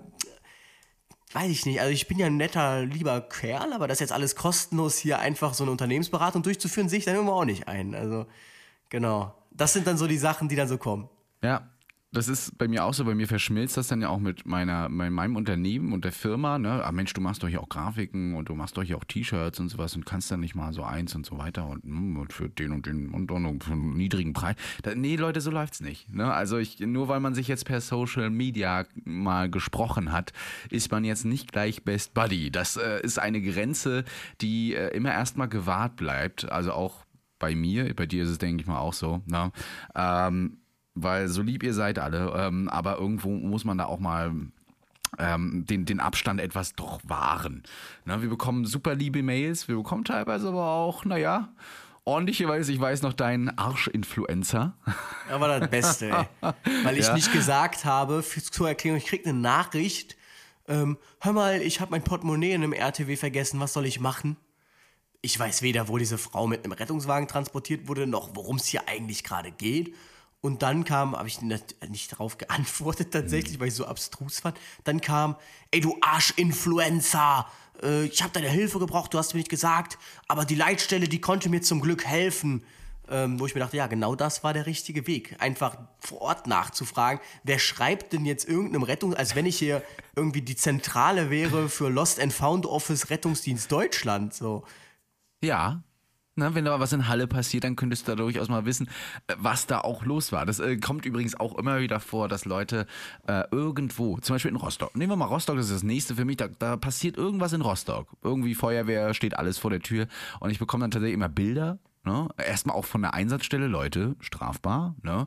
weiß ich nicht, also ich bin ja ein netter, lieber Kerl, aber das jetzt alles kostenlos hier einfach so eine Unternehmensberatung durchzuführen, sehe ich dann irgendwo auch nicht ein. Also, genau. Das sind dann so die Sachen, die dann so kommen. Ja, das ist bei mir auch so. Bei mir verschmilzt das dann ja auch mit meiner, mit meinem Unternehmen und der Firma. Ne? Ah, Mensch, du machst doch hier auch Grafiken und du machst doch hier auch T-Shirts und sowas und kannst dann nicht mal so eins und so weiter und, und für den und den und, und, und für einen niedrigen Preis. Da, nee, Leute, so läuft's nicht. Ne? Also ich, nur weil man sich jetzt per Social Media mal gesprochen hat, ist man jetzt nicht gleich Best Buddy. Das äh, ist eine Grenze, die äh, immer erstmal gewahrt bleibt. Also auch bei mir, bei dir ist es, denke ich mal, auch so. Ne? Ähm, Weil so lieb ihr seid alle, ähm, aber irgendwo muss man da auch mal ähm, den, den Abstand etwas doch wahren. Ne, wir bekommen super liebe Mails, wir bekommen teilweise aber auch, naja, ordentlicherweise, ich weiß noch, deinen Arsch-Influencer. Aber das Beste, ey. Weil ich Ja. nicht gesagt habe, für, zur Erklärung, ich kriege eine Nachricht, ähm, hör mal, ich habe mein Portemonnaie in einem R T W vergessen, was soll ich machen? Ich weiß weder, wo diese Frau mit einem Rettungswagen transportiert wurde, noch worum es hier eigentlich gerade geht. Und dann kam, habe ich nicht, nicht darauf geantwortet tatsächlich, weil ich so abstrus fand. Dann kam, ey du Arsch-Influencer, äh, ich habe deine Hilfe gebraucht, du hast mir nicht gesagt, aber die Leitstelle, die konnte mir zum Glück helfen. Ähm, wo ich mir dachte, ja, genau das war der richtige Weg. Einfach vor Ort nachzufragen, wer schreibt denn jetzt irgendeinem Rettung, als wenn ich hier irgendwie die Zentrale wäre für Lost and Found Office Rettungsdienst Deutschland, so. Ja. Na, wenn da was in Halle passiert, dann könntest du da durchaus mal wissen, was da auch los war. Das äh, kommt übrigens auch immer wieder vor, dass Leute äh, irgendwo, zum Beispiel in Rostock, nehmen wir mal Rostock, das ist das nächste für mich, da, da passiert irgendwas in Rostock. Irgendwie Feuerwehr, steht alles vor der Tür und ich bekomme dann tatsächlich immer Bilder. Ne? Erstmal auch von der Einsatzstelle, Leute, strafbar. Ne?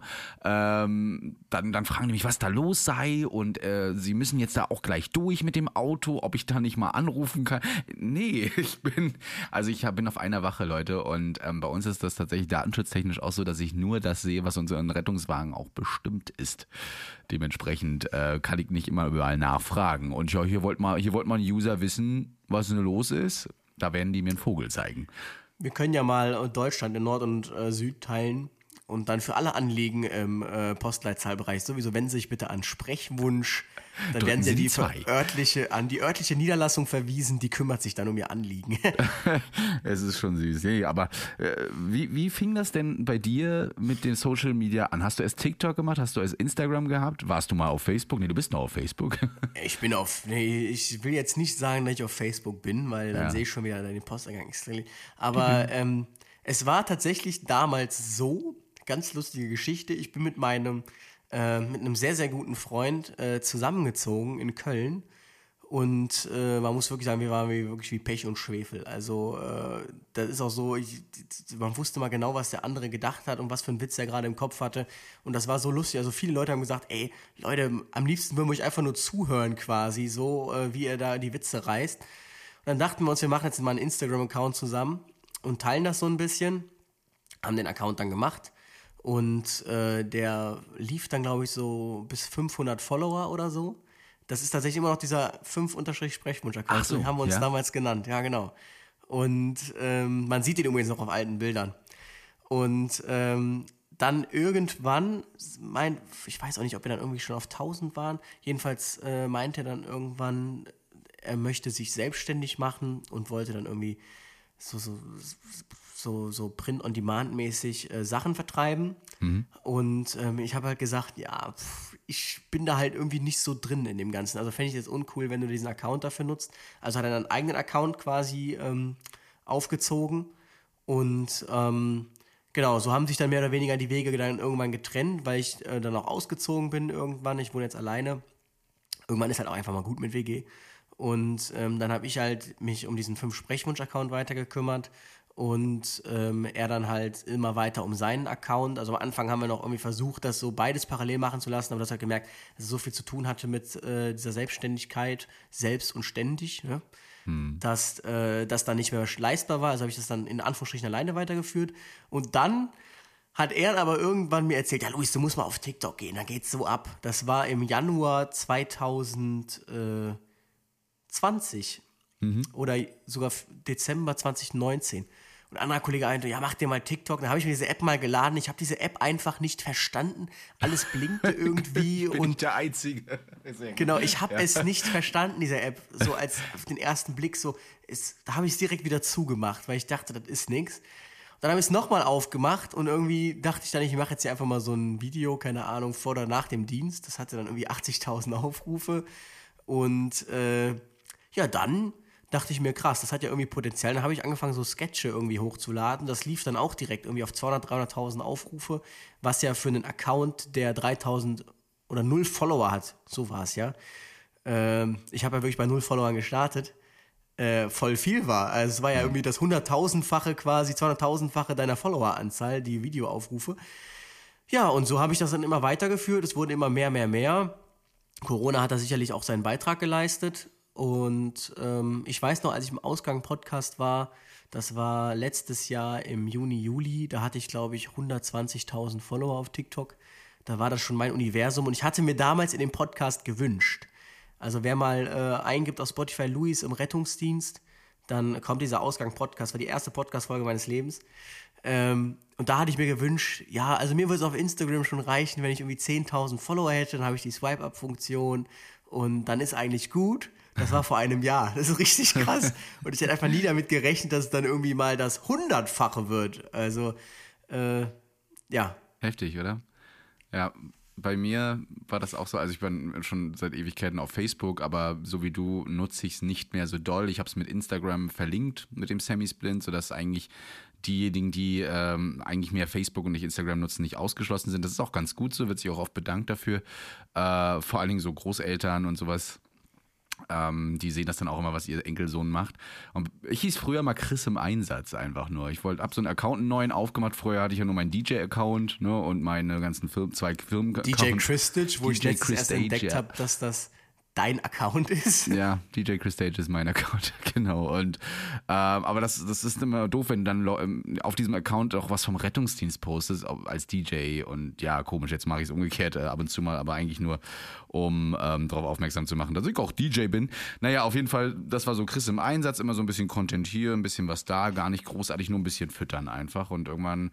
Ähm, dann, dann fragen die mich, was da los sei und äh, sie müssen jetzt da auch gleich durch mit dem Auto, ob ich da nicht mal anrufen kann. Nee, ich bin, also ich bin auf einer Wache, Leute, und ähm, bei uns ist das tatsächlich datenschutztechnisch auch so, dass ich nur das sehe, was unseren Rettungswagen auch bestimmt ist. Dementsprechend äh, kann ich nicht immer überall nachfragen. Und ja, hier wollte mal, hier wollte mal ein User wissen, was denn los ist. Da werden die mir einen Vogel zeigen. Wir können ja mal Deutschland in Nord und äh, Süd teilen. Und dann für alle Anliegen im äh, Postleitzahlbereich sowieso wenden Sie sich bitte an Sprechwunsch. Dann Drücken werden Sie Sie die die zwei. örtliche, an die örtliche Niederlassung verwiesen, die kümmert sich dann um Ihr Anliegen. Es ist schon süß. Nee, aber äh, wie, wie fing das denn bei dir mit den Social Media an? Hast du erst TikTok gemacht? Hast du erst Instagram gehabt? Warst du mal auf Facebook? Nee, du bist noch auf Facebook. Ich bin auf, nee, ich will jetzt nicht sagen, dass ich auf Facebook bin, weil dann Ja. sehe ich schon wieder den Posteingang. Aber ähm, es war tatsächlich damals so, ganz lustige Geschichte, ich bin mit meinem, äh, mit einem sehr, sehr guten Freund äh, zusammengezogen in Köln und äh, man muss wirklich sagen, wir waren wie, wirklich wie Pech und Schwefel. Also äh, das ist auch so, ich, man wusste mal genau, was der andere gedacht hat und was für einen Witz er gerade im Kopf hatte und das war so lustig. Also viele Leute haben gesagt, ey, Leute, am liebsten würden wir euch einfach nur zuhören quasi, so äh, wie ihr da die Witze reißt. Und dann dachten wir uns, wir machen jetzt mal einen Instagram-Account zusammen und teilen das so ein bisschen, haben den Account dann gemacht. Und äh, der lief dann, glaube ich, so bis fünfhundert Follower oder so. Das ist tatsächlich immer noch dieser fünf-Sprechwunsch-Account. Ach so, Den haben wir uns ja? damals genannt. Ja, genau. Und ähm, man sieht ihn übrigens noch auf alten Bildern. Und ähm, dann irgendwann, mein, ich weiß auch nicht, ob wir dann irgendwie schon auf tausend waren. Jedenfalls äh, meinte er dann irgendwann, er möchte sich selbstständig machen und wollte dann irgendwie so, so, so, so Print-on-Demand-mäßig äh, Sachen vertreiben. Mhm. Und ähm, ich habe halt gesagt, ja, pff, ich bin da halt irgendwie nicht so drin in dem Ganzen. Also fände ich jetzt uncool, wenn du diesen Account dafür nutzt. Also hat er einen eigenen Account quasi ähm, aufgezogen. Und ähm, genau, so haben sich dann mehr oder weniger die Wege dann irgendwann getrennt, weil ich äh, dann auch ausgezogen bin irgendwann. Ich wohne jetzt alleine. Irgendwann ist halt auch einfach mal gut mit W G. Und ähm, dann habe ich halt mich um diesen fünf-Sprechwunsch-Account weiter gekümmert und ähm, er dann halt immer weiter um seinen Account. Also am Anfang haben wir noch irgendwie versucht, das so beides parallel machen zu lassen, aber das hat gemerkt, dass es so viel zu tun hatte mit äh, dieser Selbstständigkeit, selbst und ständig, ne? hm. dass äh, das dann nicht mehr leistbar war. Also habe ich das dann in Anführungsstrichen alleine weitergeführt. Und dann hat er aber irgendwann mir erzählt, ja Luis, du musst mal auf TikTok gehen, da geht's so ab. Das war im Januar zweitausendzwanzig mhm. oder sogar Dezember zwanzig neunzehn. Und ein anderer Kollege meinte, ja, mach dir mal TikTok. Dann habe ich mir diese App mal geladen. Ich habe diese App einfach nicht verstanden. Alles blinkte irgendwie. Bin und ich der Einzige. Genau, ich habe Ja. es nicht verstanden, diese App. So als auf den ersten Blick so, ist, da habe ich es direkt wieder zugemacht, weil ich dachte, das ist nichts. Dann habe ich es nochmal aufgemacht und irgendwie dachte ich dann, ich mache jetzt hier einfach mal so ein Video, keine Ahnung, vor oder nach dem Dienst. Das hatte dann irgendwie achtzigtausend Aufrufe. Und äh, ja, dann dachte ich mir, krass, das hat ja irgendwie Potenzial. Dann habe ich angefangen, so Sketche irgendwie hochzuladen. Das lief dann auch direkt irgendwie auf zweihundert, dreihunderttausend Aufrufe, was ja für einen Account, der dreitausend oder null Follower hat, so war es ja. Ähm, ich habe ja wirklich bei null Followern gestartet, äh, voll viel war. Also es war ja irgendwie das hunderttausendfache quasi, zweihunderttausendfache deiner Followeranzahl, die Videoaufrufe. Ja, und so habe ich das dann immer weitergeführt. Es wurden immer mehr, mehr, mehr. Corona hat da sicherlich auch seinen Beitrag geleistet. Und ähm, ich weiß noch, als ich im Ausgang-Podcast war, das war letztes Jahr im Juni, Juli, da hatte ich, glaube ich, hundertzwanzigtausend Follower auf TikTok. Da war das schon mein Universum und ich hatte mir damals in dem Podcast gewünscht. Also wer mal äh, eingibt auf Spotify Luis im Rettungsdienst, dann kommt dieser Ausgang-Podcast, war die erste Podcast-Folge meines Lebens. Ähm, und da hatte ich mir gewünscht, ja, also mir würde es auf Instagram schon reichen, wenn ich irgendwie zehntausend Follower hätte, dann habe ich die Swipe-Up-Funktion und dann ist eigentlich gut. Das war vor einem Jahr. Das ist richtig krass. Und ich hätte einfach nie damit gerechnet, dass es dann irgendwie mal das Hundertfache wird. Also, äh, ja. Heftig, oder? Ja, bei mir war das auch so, also ich bin schon seit Ewigkeiten auf Facebook, aber so wie du nutze ich es nicht mehr so doll. Ich habe es mit Instagram verlinkt, mit dem Semi-Splint, sodass eigentlich diejenigen, die ähm, eigentlich mehr Facebook und nicht Instagram nutzen, nicht ausgeschlossen sind. Das ist auch ganz gut so, wird sich auch oft bedankt dafür. Äh, vor allen Dingen so Großeltern und sowas. Ähm, die sehen das dann auch immer, was ihr Enkelsohn macht. Und ich hieß früher mal Chris im Einsatz einfach nur. Ich wollte ab so einen Account einen neuen aufgemacht. Vorher hatte ich ja nur meinen D J-Account, ne, und meine ganzen Firmen, zwei Firmen. D J Chris Stitch, wo D J ich letztens Chris erst Stage, entdeckt ja. habe, dass das dein Account ist. Ja, D J Chris Stage ist mein Account, genau. Und ähm, aber das, das ist immer doof, wenn dann auf diesem Account auch was vom Rettungsdienst postest als D J. Und ja, komisch, jetzt mache ich es umgekehrt, äh, ab und zu mal, aber eigentlich nur, um ähm, darauf aufmerksam zu machen, dass ich auch D J bin. Naja, auf jeden Fall, das war so Chris im Einsatz, immer so ein bisschen Content hier, ein bisschen was da, gar nicht großartig, nur ein bisschen füttern einfach. Und irgendwann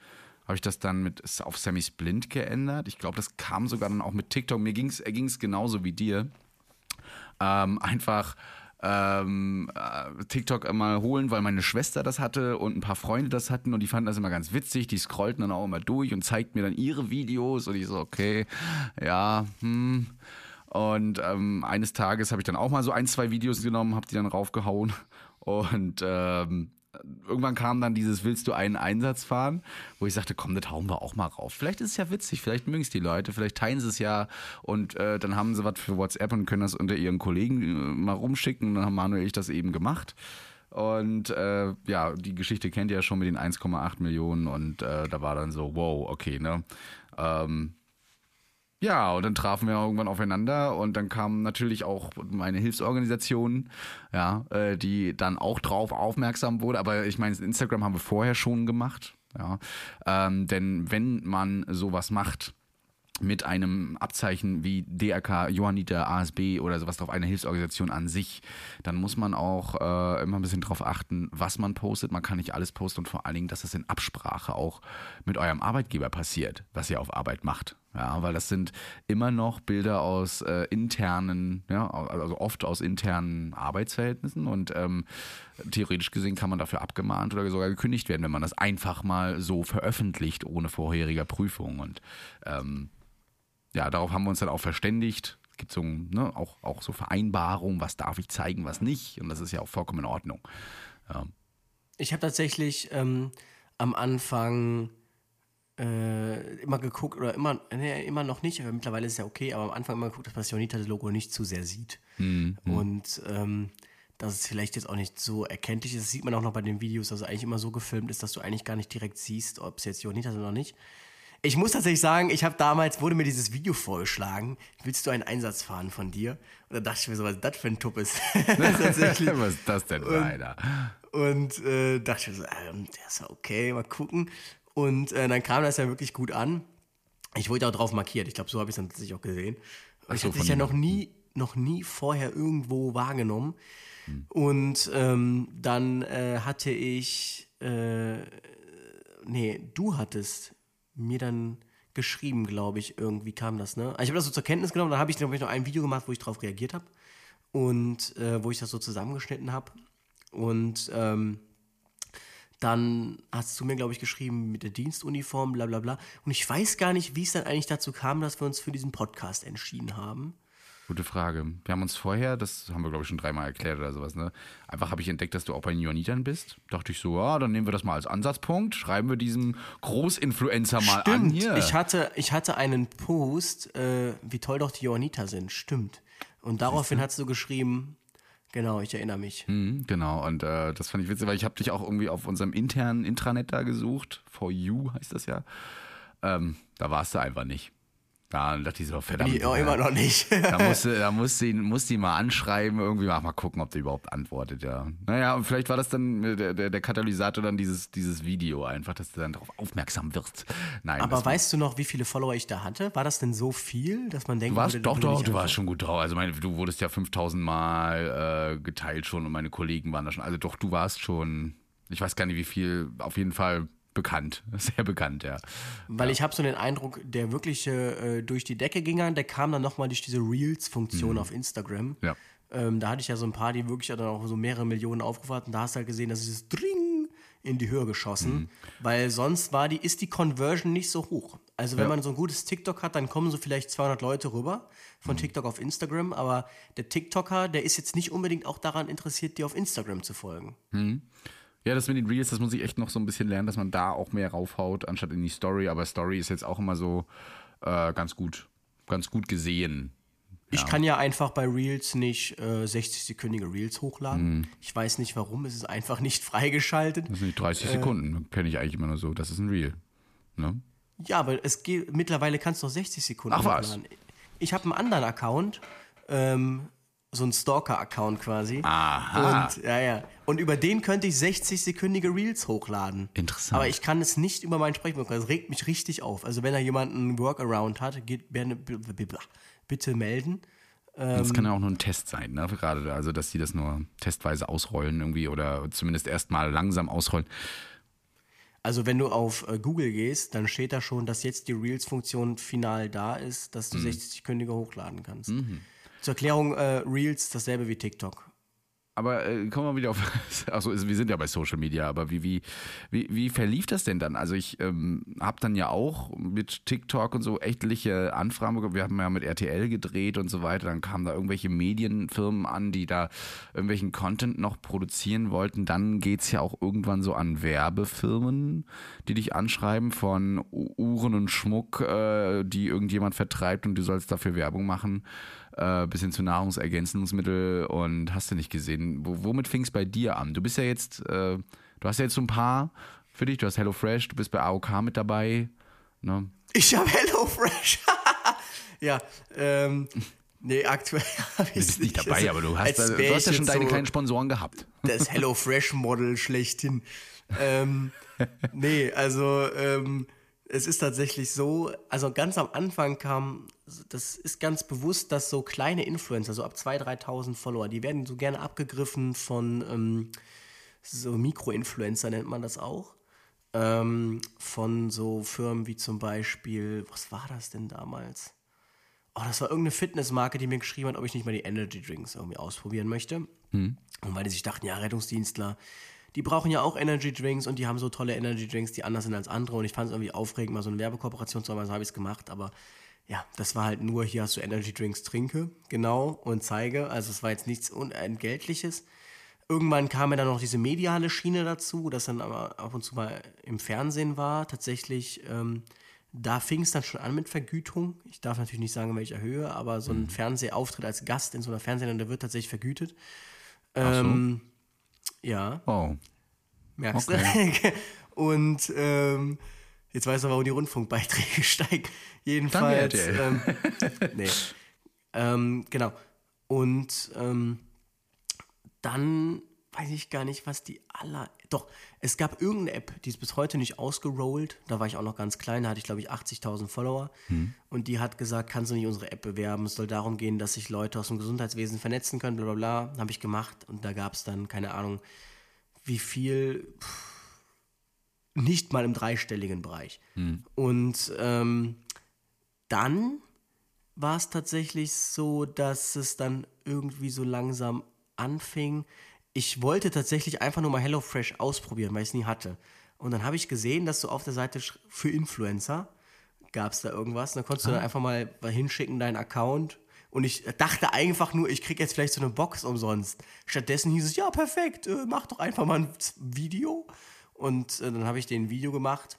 habe ich das dann mit auf Sammys Blind geändert. Ich glaube, das kam sogar dann auch mit TikTok. Mir ging es ging's genauso wie dir. Ähm, einfach ähm, äh, TikTok immer holen, weil meine Schwester das hatte und ein paar Freunde das hatten und die fanden das immer ganz witzig. Die scrollten dann auch immer durch und zeigten mir dann ihre Videos und ich so, okay, ja, hm. Und ähm, eines Tages habe ich dann auch mal so ein, zwei Videos genommen, habe die dann raufgehauen und ähm, irgendwann kam dann dieses "Willst du einen Einsatz fahren?", wo ich sagte, komm, das hauen wir auch mal rauf. Vielleicht ist es ja witzig, vielleicht mögen es die Leute, vielleicht teilen sie es ja und äh, dann haben sie was für WhatsApp und können das unter ihren Kollegen äh, mal rumschicken und dann haben Manuel und ich das eben gemacht. Und äh, ja, die Geschichte kennt ihr ja schon mit den eins Komma acht Millionen und äh, da war dann so, wow, okay, ne? Ähm, Ja, und dann trafen wir irgendwann aufeinander und dann kam natürlich auch meine Hilfsorganisation, ja, äh, die dann auch drauf aufmerksam wurde. Aber ich meine, Instagram haben wir vorher schon gemacht, ja, ähm, denn wenn man sowas macht mit einem Abzeichen wie D R K, Johanniter, A S B oder sowas drauf, eine Hilfsorganisation an sich, dann muss man auch äh, immer ein bisschen drauf achten, was man postet. Man kann nicht alles posten und vor allen Dingen, dass das in Absprache auch mit eurem Arbeitgeber passiert, was ihr auf Arbeit macht. Ja, weil das sind immer noch Bilder aus äh, internen, ja, also oft aus internen Arbeitsverhältnissen und ähm, theoretisch gesehen kann man dafür abgemahnt oder sogar gekündigt werden, wenn man das einfach mal so veröffentlicht, ohne vorheriger Prüfung. Und ähm, ja, darauf haben wir uns dann auch verständigt. Es gibt so ne, auch, auch so Vereinbarungen, was darf ich zeigen, was nicht. Und das ist ja auch vollkommen in Ordnung. Ja. Ich habe tatsächlich ähm, am Anfang äh, immer geguckt, oder immer, nee, immer noch nicht, aber mittlerweile ist es ja okay, aber am Anfang immer geguckt, dass man das Johanniter-Logo nicht zu sehr sieht. Mhm. Und ähm, dass es vielleicht jetzt auch nicht so erkenntlich ist. Das sieht man auch noch bei den Videos, dass es eigentlich immer so gefilmt ist, dass du eigentlich gar nicht direkt siehst, ob es jetzt Johanniter sind oder nicht. Ich muss tatsächlich sagen, ich habe damals, wurde mir dieses Video vorgeschlagen, willst du einen Einsatz fahren von dir? Und da dachte ich mir so, was ist das für ein Tuppes? Tatsächlich. Was ist das denn, Alter? Und, und äh, dachte ich mir so, ähm, das ist ja okay, mal gucken. Und äh, dann kam das ja wirklich gut an. Ich wurde auch drauf markiert, ich glaube, so habe ich es dann tatsächlich auch gesehen. Und ich so, hatte es ja noch nie, noch nie vorher irgendwo wahrgenommen. Hm. Und ähm, dann äh, hatte ich, äh, nee, du hattest mir dann geschrieben, glaube ich, irgendwie kam das, ne? Also ich habe das so zur Kenntnis genommen, dann habe ich, glaube ich, noch ein Video gemacht, wo ich drauf reagiert habe und äh, wo ich das so zusammengeschnitten habe und ähm, dann hast du mir, glaube ich, geschrieben mit der Dienstuniform, bla bla bla und ich weiß gar nicht, wie es dann eigentlich dazu kam, dass wir uns für diesen Podcast entschieden haben. Gute Frage. Wir haben uns vorher, das haben wir glaube ich schon dreimal erklärt oder sowas, ne? Einfach habe ich entdeckt, dass du auch bei den Johannitern bist. Dachte ich so, ja, dann nehmen wir das mal als Ansatzpunkt, schreiben wir diesen Großinfluencer mal Stimmt. an hier. Ich hatte, ich hatte einen Post, äh, wie toll doch die Johanniter sind. Stimmt. Und daraufhin hast du geschrieben, genau, ich erinnere mich. Mhm, genau, und äh, das fand ich witzig, weil ich habe dich auch irgendwie auf unserem internen Intranet da gesucht. For You heißt das ja. Ähm, da warst du einfach nicht. Da dachte ich so, verdammt. Nee, oh, immer noch nicht. Da musste, da musste ihn, musste ihn mal anschreiben, irgendwie mal, mal gucken, ob der überhaupt antwortet, ja. Naja, und vielleicht war das dann der, der, der Katalysator, dann dieses, dieses Video einfach, dass du dann darauf aufmerksam wirst. Nein. Aber weißt du noch, wie viele Follower ich da hatte? War das denn so viel, dass man denkt, du warst, würde, doch, würde doch, nicht du einfach- warst schon gut drauf. Also meine, du wurdest ja fünftausend Mal äh, geteilt schon und meine Kollegen waren da schon. Also doch, du warst schon, ich weiß gar nicht wie viel, auf jeden Fall bekannt, sehr bekannt, ja. Weil ja. ich habe so den Eindruck, der wirklich äh, durch die Decke ging, der kam dann nochmal durch diese Reels-Funktion Mhm. auf Instagram. Ja. Ähm, da hatte ich ja so ein paar, die wirklich dann auch so mehrere Millionen aufgerufen hatten. Da hast du halt gesehen, dass es ist Dring in die Höhe geschossen. Mhm. Weil sonst war die, ist die Conversion nicht so hoch. Also wenn Ja. man so ein gutes TikTok hat, dann kommen so vielleicht zweihundert Leute rüber von Mhm. TikTok auf Instagram. Aber der TikToker, der ist jetzt nicht unbedingt auch daran interessiert, dir auf Instagram zu folgen. Mhm. Ja, das mit den Reels, das muss ich echt noch so ein bisschen lernen, dass man da auch mehr raufhaut, anstatt in die Story. Aber Story ist jetzt auch immer so äh, ganz gut, ganz gut gesehen. Ich kann ja einfach bei Reels nicht äh, sechzig-sekündige Reels hochladen. Mhm. Ich weiß nicht warum, es ist einfach nicht freigeschaltet. Das sind nicht dreißig Sekunden, kenne ich eigentlich immer nur so. Das ist ein Reel. Ne? Ja, aber es geht, mittlerweile kannst du noch sechzig Sekunden Ach, was? hochladen. Ich habe einen anderen Account, ähm, so einen Stalker-Account quasi. Aha. Und, ja, ja. Und über den könnte ich sechzig-sekündige Reels hochladen. Interessant. Aber ich kann es nicht über meinen Sprechmodus. Das regt mich richtig auf. Also wenn da jemand einen Workaround hat, geht, bitte melden. Das kann ja auch nur ein Test sein, ne? Gerade, also dass die das nur testweise ausrollen irgendwie oder zumindest erstmal langsam ausrollen. Also wenn du auf äh, Google gehst, dann steht da schon, dass jetzt die Reels-Funktion final da ist, dass du mhm. sechzig-sekündige hochladen kannst. Mhm. Zur Erklärung, äh, Reels dasselbe wie TikTok. Aber äh, kommen wir wieder auf, also wir sind ja bei Social Media, aber wie, wie, wie, wie verlief das denn dann? Also ich ähm, habe dann ja auch mit TikTok und so etliche Anfragen bekommen. Wir haben ja mit R T L gedreht und so weiter. Dann kamen da irgendwelche Medienfirmen an, die da irgendwelchen Content noch produzieren wollten. Dann geht's ja auch irgendwann so an Werbefirmen, die dich anschreiben von Uhren und Schmuck, äh, die irgendjemand vertreibt und du sollst dafür Werbung machen. Äh, bis hin zu Nahrungsergänzungsmittel und hast du nicht gesehen. W- womit fing es bei dir an? Du bist ja jetzt, äh, du hast ja jetzt so ein paar für dich, du hast HelloFresh, du bist bei A O K mit dabei. Ne? Ich habe HelloFresh. ja, ähm, nee, aktuell habe ich Du bist nicht dabei, also, aber du hast, äh, du hast ja schon deine so kleinen Sponsoren gehabt. Das HelloFresh-Model schlechthin. ähm, nee, also ähm, es ist tatsächlich so, also ganz am Anfang kam, das ist ganz bewusst, dass so kleine Influencer, so ab zweitausend, dreitausend Follower, die werden so gerne abgegriffen von ähm, so Mikro-Influencer, nennt man das auch. Ähm, von so Firmen wie zum Beispiel, was war das denn damals? Oh, das war irgendeine Fitnessmarke, die mir geschrieben hat, ob ich nicht mal die Energy Drinks irgendwie ausprobieren möchte. Hm. Und weil die sich dachten, ja, Rettungsdienstler, die brauchen ja auch Energy Drinks und die haben so tolle Energy Drinks, die anders sind als andere. Und ich fand es irgendwie aufregend, mal so eine Werbekooperation zu haben, also habe ich es gemacht. Aber ja, das war halt nur, hier hast du Energy Drinks, trinke, genau, und zeige. Also es war jetzt nichts Unentgeltliches. Irgendwann kam mir dann noch diese mediale Schiene dazu, das dann aber ab und zu mal im Fernsehen war. Tatsächlich, ähm, da fing es dann schon an mit Vergütung. Ich darf natürlich nicht sagen, in welcher Höhe, aber so ein mhm. Fernsehauftritt als Gast in so einer Fernsehsendung, der wird tatsächlich vergütet. Ähm, Ja. Oh. Merkst okay. du? Und ähm, jetzt weißt du, warum die Rundfunkbeiträge steigen. Jedenfalls. Ähm, nee. Ähm, genau. Und ähm, dann weiß ich gar nicht, was die aller... Doch, es gab irgendeine App, die ist bis heute nicht ausgerollt. Da war ich auch noch ganz klein, da hatte ich, glaube ich, achtzigtausend Follower. Hm. Und die hat gesagt, kannst du nicht unsere App bewerben? Es soll darum gehen, dass sich Leute aus dem Gesundheitswesen vernetzen können, bla bla bla. Habe ich gemacht. Und da gab es dann, keine Ahnung, wie viel... Pff, nicht mal im dreistelligen Bereich. Hm. Und ähm, dann war es tatsächlich so, dass es dann irgendwie so langsam anfing. Ich wollte tatsächlich einfach nur mal HelloFresh ausprobieren, weil ich es nie hatte. Und dann habe ich gesehen, dass so auf der Seite für Influencer gab es da irgendwas. Und dann konntest ah. du dann einfach mal hinschicken, deinen Account. Und ich dachte einfach nur, ich kriege jetzt vielleicht so eine Box umsonst. Stattdessen hieß es, ja, perfekt, äh, mach doch einfach mal ein Video. Und äh, dann habe ich den Video gemacht,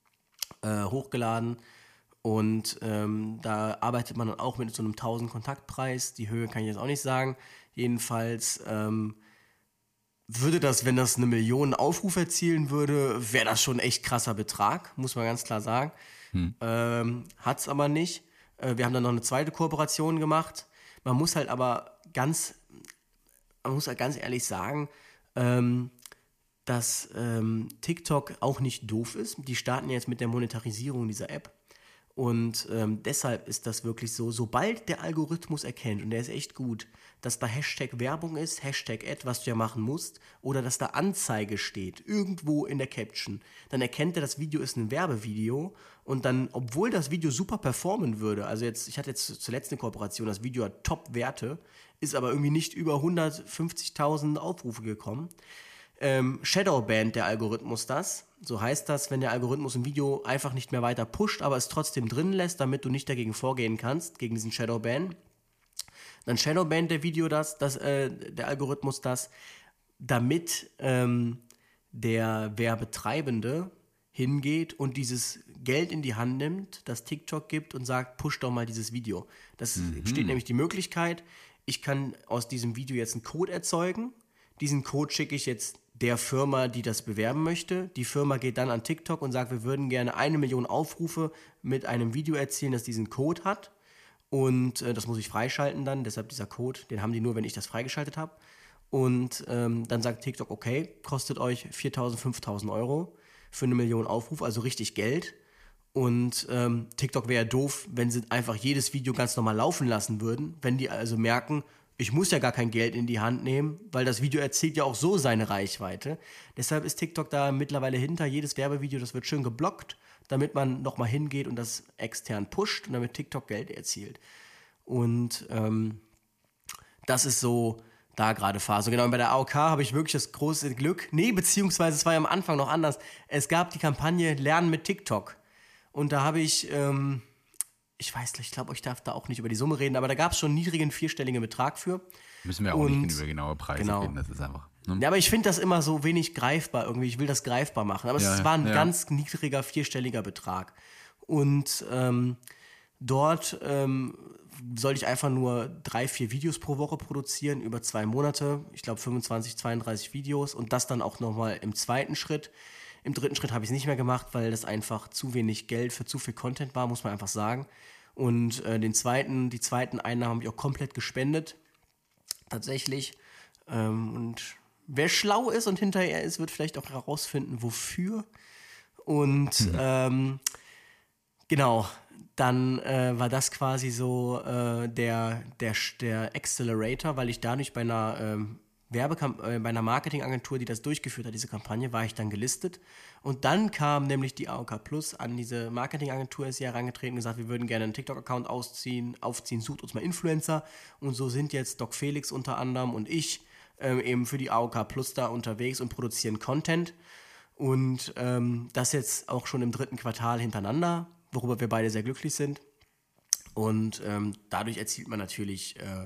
äh, hochgeladen. Und ähm, da arbeitet man dann auch mit so einem tausend Kontaktpreis. Die Höhe kann ich jetzt auch nicht sagen. Jedenfalls ähm, würde das, wenn das eine Million Aufrufe erzielen würde, wäre das schon ein echt krasser Betrag, muss man ganz klar sagen. Hm. Ähm, hat's aber nicht. Äh, wir haben dann noch eine zweite Kooperation gemacht. Man muss halt aber ganz, man muss halt ganz ehrlich sagen, ähm, dass ähm, TikTok auch nicht doof ist. Die starten jetzt mit der Monetarisierung dieser App. Und ähm, deshalb ist das wirklich so, sobald der Algorithmus erkennt, und der ist echt gut, dass da Hashtag Werbung ist, Hashtag Ad, was du ja machen musst, oder dass da Anzeige steht, irgendwo in der Caption, dann erkennt er, das Video ist ein Werbevideo und dann, obwohl das Video super performen würde, also jetzt, ich hatte jetzt zuletzt eine Kooperation, das Video hat Top-Werte, ist aber irgendwie nicht über hundertfünfzigtausend Aufrufe gekommen, Ähm, Shadowband der Algorithmus das. So heißt das, wenn der Algorithmus ein Video einfach nicht mehr weiter pusht, aber es trotzdem drin lässt, damit du nicht dagegen vorgehen kannst, gegen diesen Shadowban. Dann Shadowband der Video das, das äh, der Algorithmus das, damit ähm, der Werbetreibende hingeht und dieses Geld in die Hand nimmt, das TikTok gibt und sagt, push doch mal dieses Video. Das mhm. steht nämlich die Möglichkeit, ich kann aus diesem Video jetzt einen Code erzeugen. Diesen Code schicke ich jetzt der Firma, die das bewerben möchte. Die Firma geht dann an TikTok und sagt, wir würden gerne eine Million Aufrufe mit einem Video erzielen, das diesen Code hat. Und äh, das muss ich freischalten dann. Deshalb dieser Code, den haben die nur, wenn ich das freigeschaltet habe. Und ähm, dann sagt TikTok, okay, kostet euch viertausend, fünftausend Euro für eine Million Aufrufe, also richtig Geld. Und ähm, TikTok wäre ja doof, wenn sie einfach jedes Video ganz normal laufen lassen würden. Wenn die also merken, ich muss ja gar kein Geld in die Hand nehmen, weil das Video erzielt ja auch so seine Reichweite. Deshalb ist TikTok da mittlerweile hinter. Jedes Werbevideo, das wird schön geblockt, damit man nochmal hingeht und das extern pusht und damit TikTok Geld erzielt. Und ähm, das ist so da gerade Phase. Genau, und bei der A O K habe ich wirklich das große Glück. Nee, beziehungsweise es war ja am Anfang noch anders. Es gab die Kampagne Lernen mit TikTok. Und da habe ich, ähm, ich weiß nicht, ich glaube, ich darf da auch nicht über die Summe reden, aber da gab es schon einen niedrigen vierstelligen Betrag für. Müssen wir auch und, nicht über genaue Preise genau. reden, das ist einfach... Ne? Ja, aber ich finde das immer so wenig greifbar irgendwie. Ich will das greifbar machen. Aber ja, es war ein ja. ganz niedriger vierstelliger Betrag. Und ähm, dort ähm, sollte ich einfach nur drei, vier Videos pro Woche produzieren über zwei Monate. Ich glaube fünfundzwanzig, zweiunddreißig Videos und das dann auch nochmal im zweiten Schritt. Im dritten Schritt habe ich es nicht mehr gemacht, weil das einfach zu wenig Geld für zu viel Content war, muss man einfach sagen. Und äh, den zweiten, die zweiten Einnahmen habe ich auch komplett gespendet. Tatsächlich. Ähm, und wer schlau ist und hinterher ist, wird vielleicht auch herausfinden, wofür. Und mhm. ähm, genau, dann äh, war das quasi so äh, der, der, der Accelerator, weil ich dadurch bei einer, ähm, Werbekam- äh, bei einer Marketingagentur, die das durchgeführt hat, diese Kampagne, war ich dann gelistet. Und dann kam nämlich die A O K Plus an diese Marketingagentur, ist sie herangetreten und gesagt, wir würden gerne einen TikTok-Account ausziehen, aufziehen, sucht uns mal Influencer. Und so sind jetzt Doc Felix unter anderem und ich ähm, eben für die A O K Plus da unterwegs und produzieren Content. Und ähm, das jetzt auch schon im dritten Quartal hintereinander, worüber wir beide sehr glücklich sind. Und ähm, dadurch erzielt man natürlich äh,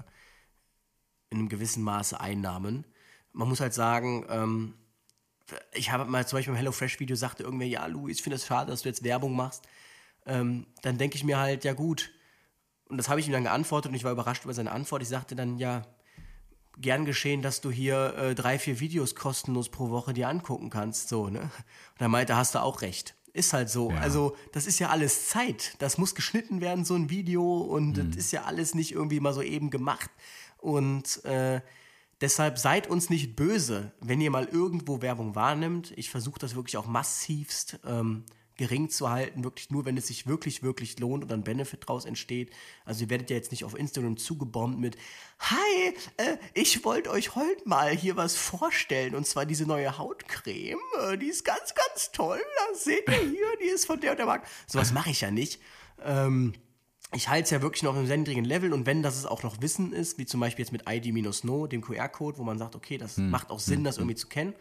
in einem gewissen Maße Einnahmen. Man muss halt sagen, ähm, ich habe mal zum Beispiel im HelloFresh-Video sagte irgendwer, ja, Luis, ich finde es schade, dass du jetzt Werbung machst. Ähm, dann denke ich mir halt, ja gut. Und das habe ich ihm dann geantwortet und ich war überrascht über seine Antwort. Ich sagte dann, ja, gern geschehen, dass du hier äh, drei, vier Videos kostenlos pro Woche dir angucken kannst. So, ne? Und er meinte, hast du auch recht. Ist halt so. Ja. Also, das ist ja alles Zeit. Das muss geschnitten werden, so ein Video. Und mhm. das ist ja alles nicht irgendwie mal so eben gemacht. Und äh, deshalb seid uns nicht böse, wenn ihr mal irgendwo Werbung wahrnimmt. Ich versuche das wirklich auch massivst ähm, gering zu halten, wirklich nur, wenn es sich wirklich, wirklich lohnt und ein Benefit draus entsteht. Also ihr werdet ja jetzt nicht auf Instagram zugebombt mit Hi, äh, ich wollte euch heute mal hier was vorstellen und zwar diese neue Hautcreme, äh, die ist ganz, ganz toll, das seht ihr hier, die ist von der und der Marke. Sowas mache ich ja nicht. Ähm, ich halte es ja wirklich noch auf einem sehr niedrigen Level und wenn das es auch noch Wissen ist, wie zum Beispiel jetzt mit I D-No, dem Q R-Code, wo man sagt, okay, das hm. macht auch Sinn, das irgendwie zu kennen.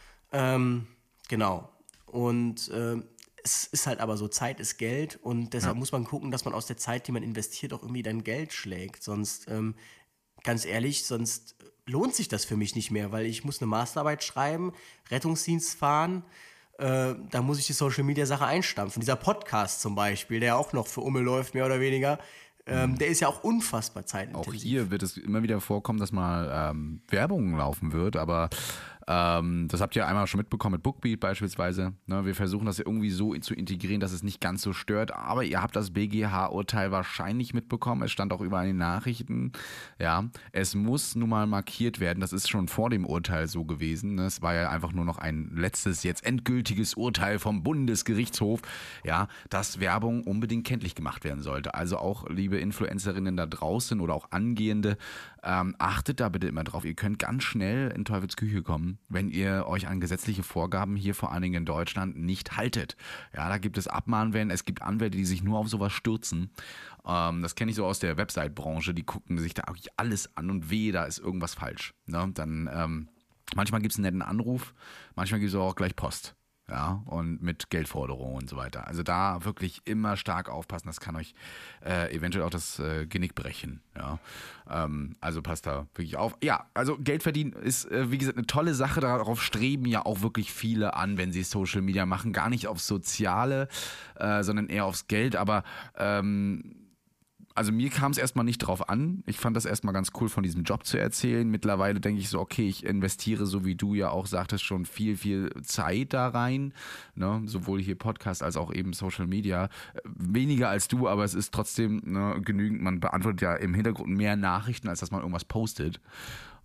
Ähm, genau. Und äh, es ist halt aber so, Zeit ist Geld und deshalb ja. muss man gucken, dass man aus der Zeit, die man investiert, auch irgendwie dann Geld schlägt. Sonst, ähm, ganz ehrlich, sonst lohnt sich das für mich nicht mehr, weil ich muss eine Masterarbeit schreiben, Rettungsdienst fahren, äh, da muss ich die Social-Media-Sache einstampfen. Dieser Podcast zum Beispiel, der auch noch für Umme läuft, mehr oder weniger, ähm, der ist ja auch unfassbar zeitintensiv. Auch hier wird es immer wieder vorkommen, dass mal ähm, Werbung laufen wird, aber ähm, das habt ihr einmal schon mitbekommen mit Bookbeat beispielsweise. Ne, wir versuchen das ja irgendwie so zu integrieren, dass es nicht ganz so stört, aber ihr habt das B G H-Urteil wahrscheinlich mitbekommen. Es stand auch überall in den Nachrichten. Ja, es muss nun mal markiert werden. Das ist schon vor dem Urteil so gewesen. Ne? Es war ja einfach nur noch ein letztes, jetzt endgültiges Urteil vom Bundesgerichtshof, ja, dass Werbung unbedingt kenntlich gemacht werden sollte. Also auch, liebe Influencerinnen da draußen oder auch Angehende, ähm, achtet da bitte immer drauf. Ihr könnt ganz schnell in Teufels Küche kommen, wenn ihr euch an gesetzliche Vorgaben hier vor allen Dingen in Deutschland nicht haltet. Ja, da gibt es Abmahnwellen, es gibt Anwälte, die sich nur auf sowas stürzen. Ähm, das kenne ich so aus der Website-Branche, die gucken sich da wirklich alles an und weh, da ist irgendwas falsch. Ne? Dann ähm, manchmal gibt es einen netten Anruf, manchmal gibt es auch gleich Post. Ja, und mit Geldforderungen und so weiter. Also da wirklich immer stark aufpassen, das kann euch äh, eventuell auch das äh, Genick brechen. Ja, ähm, also passt da wirklich auf. Ja, also Geld verdienen ist, äh, wie gesagt, eine tolle Sache. Darauf streben ja auch wirklich viele an, wenn sie Social Media machen. Gar nicht aufs Soziale, äh, sondern eher aufs Geld. Aber ähm, also mir kam es erstmal nicht drauf an. Ich fand das erstmal ganz cool, von diesem Job zu erzählen. Mittlerweile denke ich so, okay, ich investiere, so wie du ja auch sagtest, schon viel, viel Zeit da rein. Ne? Sowohl hier Podcast als auch eben Social Media. Weniger als du, aber es ist trotzdem ne, genügend. Man beantwortet ja im Hintergrund mehr Nachrichten, als dass man irgendwas postet.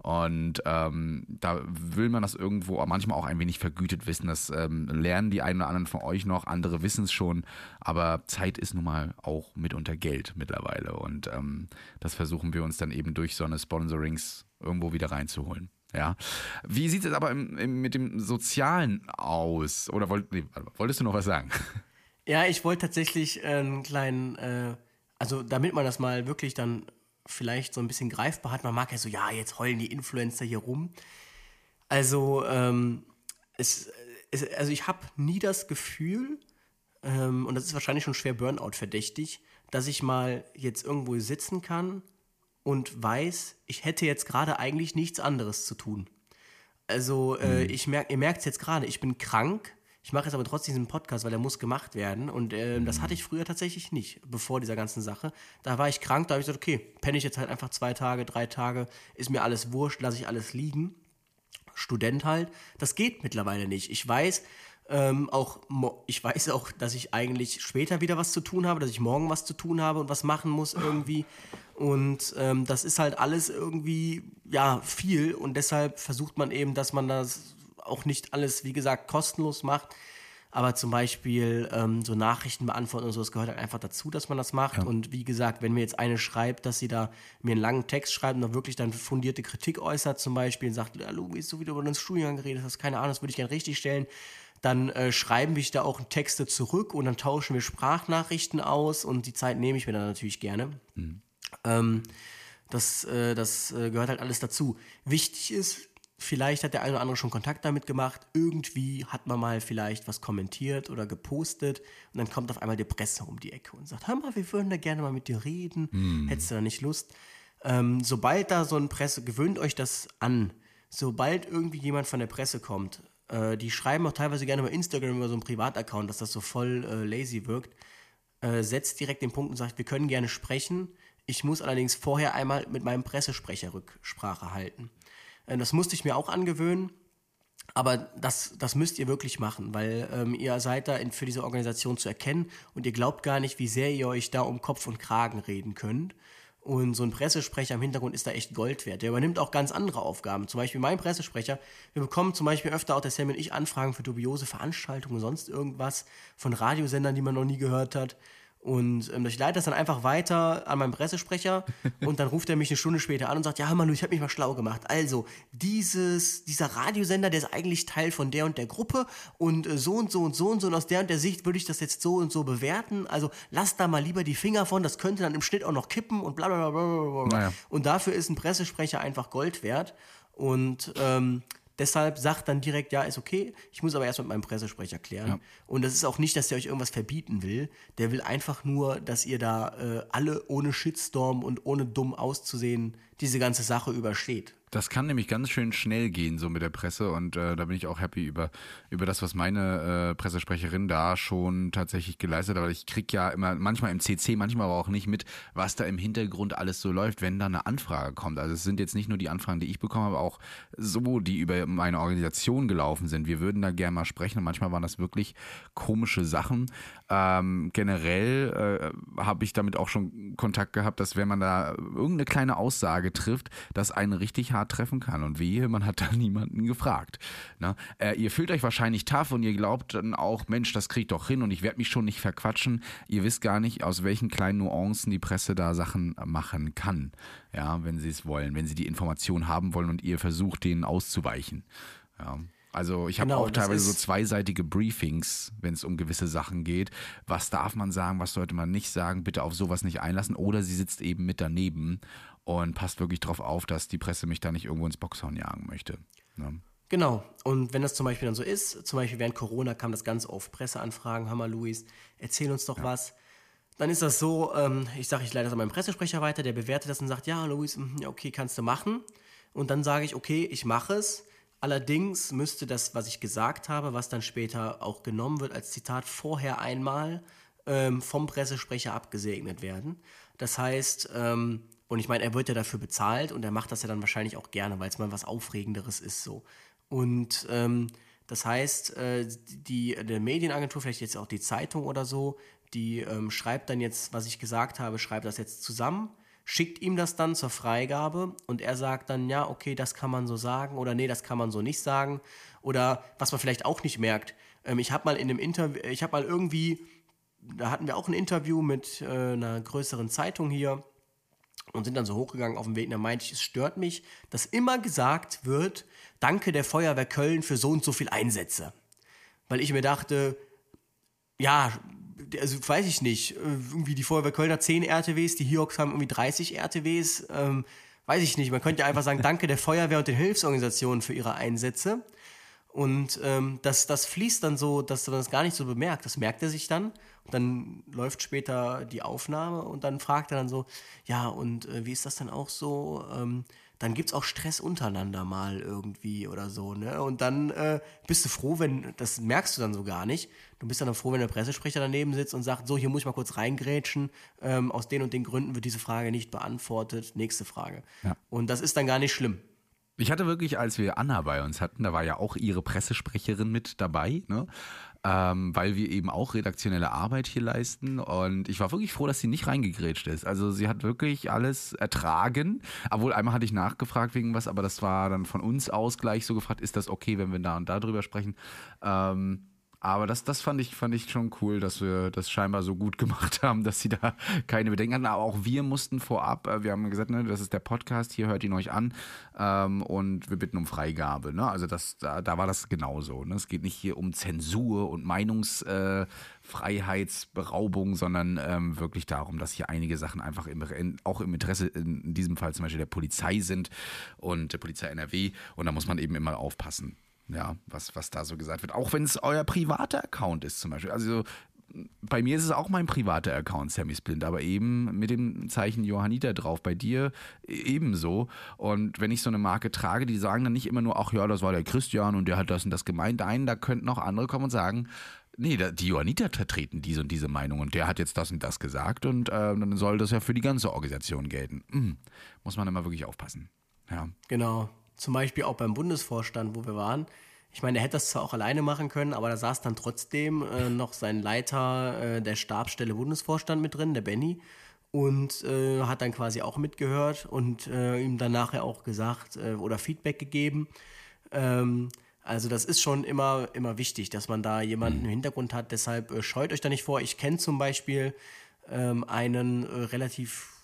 Und ähm, da will man das irgendwo manchmal auch ein wenig vergütet wissen. Das ähm, lernen die einen oder anderen von euch noch, andere wissen es schon. Aber Zeit ist nun mal auch mitunter Geld mittlerweile. Und ähm, das versuchen wir uns dann eben durch so eine Sponsorings irgendwo wieder reinzuholen. Ja. Wie sieht es aber im, im, mit dem Sozialen aus? Oder wollt, nee, wolltest du noch was sagen? Ja, ich wollte tatsächlich äh, einen kleinen, äh, also damit man das mal wirklich dann vielleicht so ein bisschen greifbar hat, man mag ja so, ja, jetzt heulen die Influencer hier rum. Also, ähm, es, es, also ich habe nie das Gefühl, ähm, und das ist wahrscheinlich schon schwer Burnout verdächtig, dass ich mal jetzt irgendwo sitzen kann und weiß, ich hätte jetzt gerade eigentlich nichts anderes zu tun. Also, äh, ich merk, ihr merkt es jetzt gerade, ich bin krank. Ich mache jetzt aber trotzdem diesen Podcast, weil der muss gemacht werden. Und äh, das hatte ich früher tatsächlich nicht, bevor dieser ganzen Sache. Da war ich krank, da habe ich gesagt, okay, penne ich jetzt halt einfach zwei Tage, drei Tage, ist mir alles wurscht, lasse ich alles liegen. Student halt. Das geht mittlerweile nicht. Ich weiß, ähm, auch, ich weiß auch, dass ich eigentlich später wieder was zu tun habe, dass ich morgen was zu tun habe und was machen muss irgendwie. Und ähm, das ist halt alles irgendwie, ja, viel. Und deshalb versucht man eben, dass man das auch nicht alles, wie gesagt, kostenlos macht, aber zum Beispiel ähm, so Nachrichten beantworten und so, das gehört halt einfach dazu, dass man das macht. Ja. Und wie gesagt, wenn mir jetzt eine schreibt, dass sie da mir einen langen Text schreibt und dann wirklich dann fundierte Kritik äußert zum Beispiel und sagt, ja, Louis, so wie du über den Studiengang geredet hast, keine Ahnung, das würde ich gerne richtig stellen, dann äh, schreiben wir da auch Texte zurück und dann tauschen wir Sprachnachrichten aus und die Zeit nehme ich mir dann natürlich gerne. Mhm. Ähm, das äh, das äh, gehört halt alles dazu. Wichtig ist, vielleicht hat der eine oder andere schon Kontakt damit gemacht. Irgendwie hat man mal vielleicht was kommentiert oder gepostet und dann kommt auf einmal die Presse um die Ecke und sagt, hör mal, wir würden da gerne mal mit dir reden. Hm. Hättest du da nicht Lust? Ähm, sobald da so ein Presse, gewöhnt euch das an, sobald irgendwie jemand von der Presse kommt, äh, die schreiben auch teilweise gerne bei Instagram über so einen Privataccount, dass das so voll äh, lazy wirkt, äh, setzt direkt den Punkt und sagt, wir können gerne sprechen. Ich muss allerdings vorher einmal mit meinem Pressesprecher Rücksprache halten. Das musste ich mir auch angewöhnen, aber das, das müsst ihr wirklich machen, weil ähm, ihr seid da in, für diese Organisation zu erkennen und ihr glaubt gar nicht, wie sehr ihr euch da um Kopf und Kragen reden könnt. Und so ein Pressesprecher im Hintergrund ist da echt Gold wert. Der übernimmt auch ganz andere Aufgaben. Zum Beispiel mein Pressesprecher. Wir bekommen zum Beispiel öfter auch der Sam und ich Anfragen für dubiose Veranstaltungen, sonst irgendwas von Radiosendern, die man noch nie gehört hat. Und ähm, ich leite das dann einfach weiter an meinen Pressesprecher und dann ruft er mich eine Stunde später an und sagt, ja, hör mal, Lu, ich habe mich mal schlau gemacht. Also, dieses, dieser Radiosender, der ist eigentlich Teil von der und der Gruppe und äh, so und so und so und so und aus der und der Sicht würde ich das jetzt so und so bewerten. Also, lasst da mal lieber die Finger von, das könnte dann im Schnitt auch noch kippen und bla bla bla bla bla. Naja. Und dafür ist ein Pressesprecher einfach Gold wert und ähm, deshalb sagt dann direkt, ja, ist okay, ich muss aber erst mit meinem Pressesprecher klären. Ja. Und das ist auch nicht, dass der euch irgendwas verbieten will. Der will einfach nur, dass ihr da äh, alle ohne Shitstorm und ohne dumm auszusehen diese ganze Sache übersteht. Das kann nämlich ganz schön schnell gehen, so mit der Presse. Und äh, da bin ich auch happy über, über das, was meine äh, Pressesprecherin da schon tatsächlich geleistet hat. Aber ich kriege ja immer, manchmal im C C, manchmal aber auch nicht mit, was da im Hintergrund alles so läuft, wenn da eine Anfrage kommt. Also es sind jetzt nicht nur die Anfragen, die ich bekomme, aber auch so, die über meine Organisation gelaufen sind. Wir würden da gerne mal sprechen und manchmal waren das wirklich komische Sachen. Ähm, generell äh, habe ich damit auch schon Kontakt gehabt, dass wenn man da irgendeine kleine Aussage trifft, dass einen richtig hart treffen kann. Und wehe, man hat da niemanden gefragt. Na, äh, ihr fühlt euch wahrscheinlich tough und ihr glaubt dann auch, Mensch, das krieg ich doch hin und ich werde mich schon nicht verquatschen. Ihr wisst gar nicht, aus welchen kleinen Nuancen die Presse da Sachen machen kann. Ja, wenn sie es wollen, wenn sie die Information haben wollen und ihr versucht, denen auszuweichen. Ja. Also ich habe genau, auch teilweise so zweiseitige Briefings, wenn es um gewisse Sachen geht. Was darf man sagen, was sollte man nicht sagen? Bitte auf sowas nicht einlassen. Oder sie sitzt eben mit daneben und passt wirklich drauf auf, dass die Presse mich da nicht irgendwo ins Boxhorn jagen möchte. Ja. Genau. Und wenn das zum Beispiel dann so ist, zum Beispiel während Corona kam das ganz oft, Presseanfragen, hör mal, Luis, erzähl uns doch ja. was. Dann ist das so, ähm, ich sage, ich leite das an meinen Pressesprecher weiter, der bewertet das und sagt, ja, Luis, ja, okay, kannst du machen. Und dann sage ich, okay, ich mache es. Allerdings müsste das, was ich gesagt habe, was dann später auch genommen wird als Zitat, vorher einmal ähm, vom Pressesprecher abgesegnet werden. Das heißt, ähm, und ich meine, er wird ja dafür bezahlt und er macht das ja dann wahrscheinlich auch gerne, weil es mal was Aufregenderes ist so. Und ähm, das heißt, äh, die, die Medienagentur, vielleicht jetzt auch die Zeitung oder so, die ähm, schreibt dann jetzt, was ich gesagt habe, schreibt das jetzt zusammen, schickt ihm das dann zur Freigabe und er sagt dann, ja, okay, das kann man so sagen oder nee, das kann man so nicht sagen. Oder was man vielleicht auch nicht merkt, ähm, ich habe mal in einem Interview, ich habe mal irgendwie, da hatten wir auch ein Interview mit äh, einer größeren Zeitung hier und sind dann so hochgegangen auf dem Weg und da meinte ich, es stört mich, dass immer gesagt wird, danke der Feuerwehr Köln für so und so viel Einsätze. Weil ich mir dachte, ja, also weiß ich nicht, irgendwie die Feuerwehr Köln hat zehn R T Ws, die Hiox haben irgendwie dreißig R T Ws, ähm, weiß ich nicht, man könnte ja einfach sagen, danke der Feuerwehr und den Hilfsorganisationen für ihre Einsätze. Und ähm, das, das fließt dann so, dass man das gar nicht so bemerkt. Das merkt er sich dann. Und dann läuft später die Aufnahme und dann fragt er dann so, ja, und äh, wie ist das dann auch so? Ähm, dann gibt es auch Stress untereinander mal irgendwie oder so, ne? Und dann äh, bist du froh, wenn, das merkst du dann so gar nicht, du bist dann froh, wenn der Pressesprecher daneben sitzt und sagt, so, hier muss ich mal kurz reingrätschen, ähm, aus den und den Gründen wird diese Frage nicht beantwortet, nächste Frage. Ja. Und das ist dann gar nicht schlimm. Ich hatte wirklich, als wir Anna bei uns hatten, da war ja auch ihre Pressesprecherin mit dabei, ne? ähm, weil wir eben auch redaktionelle Arbeit hier leisten und ich war wirklich froh, dass sie nicht reingegrätscht ist. Also sie hat wirklich alles ertragen, obwohl einmal hatte ich nachgefragt wegen was, aber das war dann von uns aus gleich so gefragt, ist das okay, wenn wir da und da drüber sprechen? Ähm, Aber das, das fand ich, fand ich schon cool, dass wir das scheinbar so gut gemacht haben, dass sie da keine Bedenken hatten. Aber auch wir mussten vorab, wir haben gesagt, ne, das ist der Podcast, hier hört ihn euch an ähm, und wir bitten um Freigabe. Ne? Also das, da, da war das genauso. Ne? Es geht nicht hier um Zensur und Meinungsfreiheitsberaubung, äh, sondern ähm, wirklich darum, dass hier einige Sachen einfach im, in, auch im Interesse, in diesem Fall zum Beispiel der Polizei sind und der Polizei N R W. Und da muss man eben immer aufpassen. Ja, was, was da so gesagt wird. Auch wenn es euer privater Account ist zum Beispiel. Also bei mir ist es auch mein privater Account, Sammy Splint, aber eben mit dem Zeichen Johanniter drauf. Bei dir ebenso. Und wenn ich so eine Marke trage, die sagen dann nicht immer nur, ach ja, das war der Christian und der hat das und das gemeint. Nein, da könnten auch andere kommen und sagen, nee, die Johanniter vertreten diese und diese Meinung und der hat jetzt das und das gesagt und äh, dann soll das ja für die ganze Organisation gelten. Hm, muss man immer wirklich aufpassen. Ja. Genau. Zum Beispiel auch beim Bundesvorstand, wo wir waren. Ich meine, er hätte das zwar auch alleine machen können, aber da saß dann trotzdem äh, noch sein Leiter äh, der Stabsstelle Bundesvorstand mit drin, der Benny, und äh, hat dann quasi auch mitgehört und äh, ihm dann nachher auch gesagt äh, oder Feedback gegeben. Ähm, also das ist schon immer, immer wichtig, dass man da jemanden mhm. im Hintergrund hat. Deshalb äh, scheut euch da nicht vor. Ich kenne zum Beispiel ähm, einen äh, relativ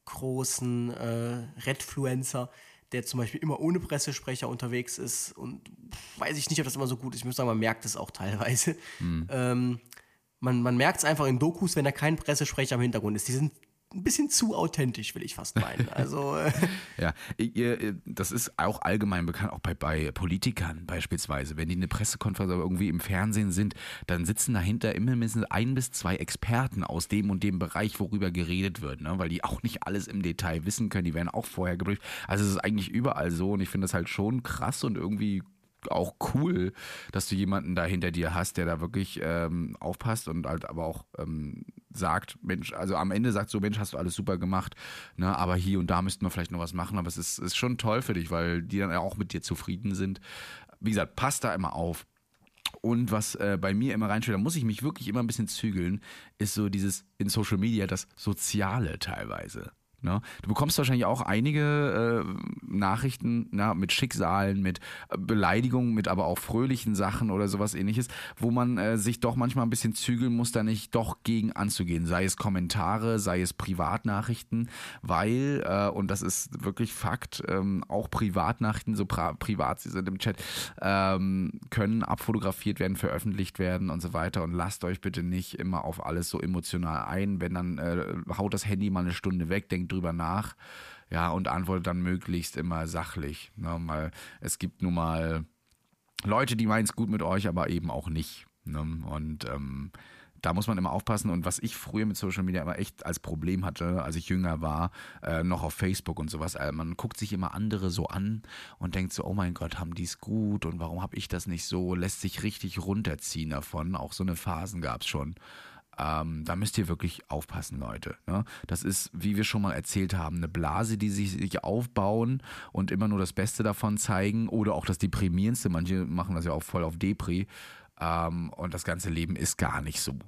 großen äh, Redfluencer, der zum Beispiel immer ohne Pressesprecher unterwegs ist und weiß ich nicht, ob das immer so gut ist. Ich muss sagen, man merkt es auch teilweise. Mhm. Ähm, man, man merkt es einfach in Dokus, wenn da kein Pressesprecher im Hintergrund ist. Die sind ein bisschen zu authentisch, will ich fast meinen. Also, äh ja, ihr, das ist auch allgemein bekannt, auch bei, bei Politikern beispielsweise. Wenn die eine Pressekonferenz irgendwie im Fernsehen sind, dann sitzen dahinter immer mindestens ein bis zwei Experten aus dem und dem Bereich, worüber geredet wird, ne? Weil die auch nicht alles im Detail wissen können. Die werden auch vorher gebrieft. Also es ist eigentlich überall so und ich finde das halt schon krass und irgendwie auch cool, dass du jemanden da hinter dir hast, der da wirklich ähm, aufpasst und halt aber auch ähm, sagt, Mensch, also am Ende sagt so, Mensch, hast du alles super gemacht, ne, aber hier und da müssten wir vielleicht noch was machen, aber es ist, ist schon toll für dich, weil die dann auch mit dir zufrieden sind. Wie gesagt, passt da immer auf. Und was äh, bei mir immer reinsteht, da muss ich mich wirklich immer ein bisschen zügeln, ist so dieses in Social Media, das Soziale teilweise. Ne? Du bekommst wahrscheinlich auch einige äh, Nachrichten na, mit Schicksalen, mit äh, Beleidigungen, mit aber auch fröhlichen Sachen oder sowas ähnliches, wo man äh, sich doch manchmal ein bisschen zügeln muss, da nicht doch gegen anzugehen. Sei es Kommentare, sei es Privatnachrichten, weil, äh, und das ist wirklich Fakt, ähm, auch Privatnachrichten, so pra- privat sie sind im Chat, ähm, können abfotografiert werden, veröffentlicht werden und so weiter. Und lasst euch bitte nicht immer auf alles so emotional ein. Wenn dann äh, haut das Handy mal eine Stunde weg, denkt drüber nach, ja, und antwortet dann möglichst immer sachlich, ne, weil es gibt nun mal Leute, die meinen es gut mit euch, aber eben auch nicht, ne, und ähm, da muss man immer aufpassen und was ich früher mit Social Media immer echt als Problem hatte, als ich jünger war, äh, noch auf Facebook und sowas, also man guckt sich immer andere so an und denkt so, oh mein Gott, haben die es gut und warum habe ich das nicht so, lässt sich richtig runterziehen davon, auch so eine Phasen gab es schon. Ähm, da müsst ihr wirklich aufpassen, Leute. Ne? Das ist, wie wir schon mal erzählt haben, eine Blase, die sich, sich aufbauen und immer nur das Beste davon zeigen oder auch das Deprimierendste. Manche machen das ja auch voll auf Depri. Ähm, und das ganze Leben ist gar nicht so.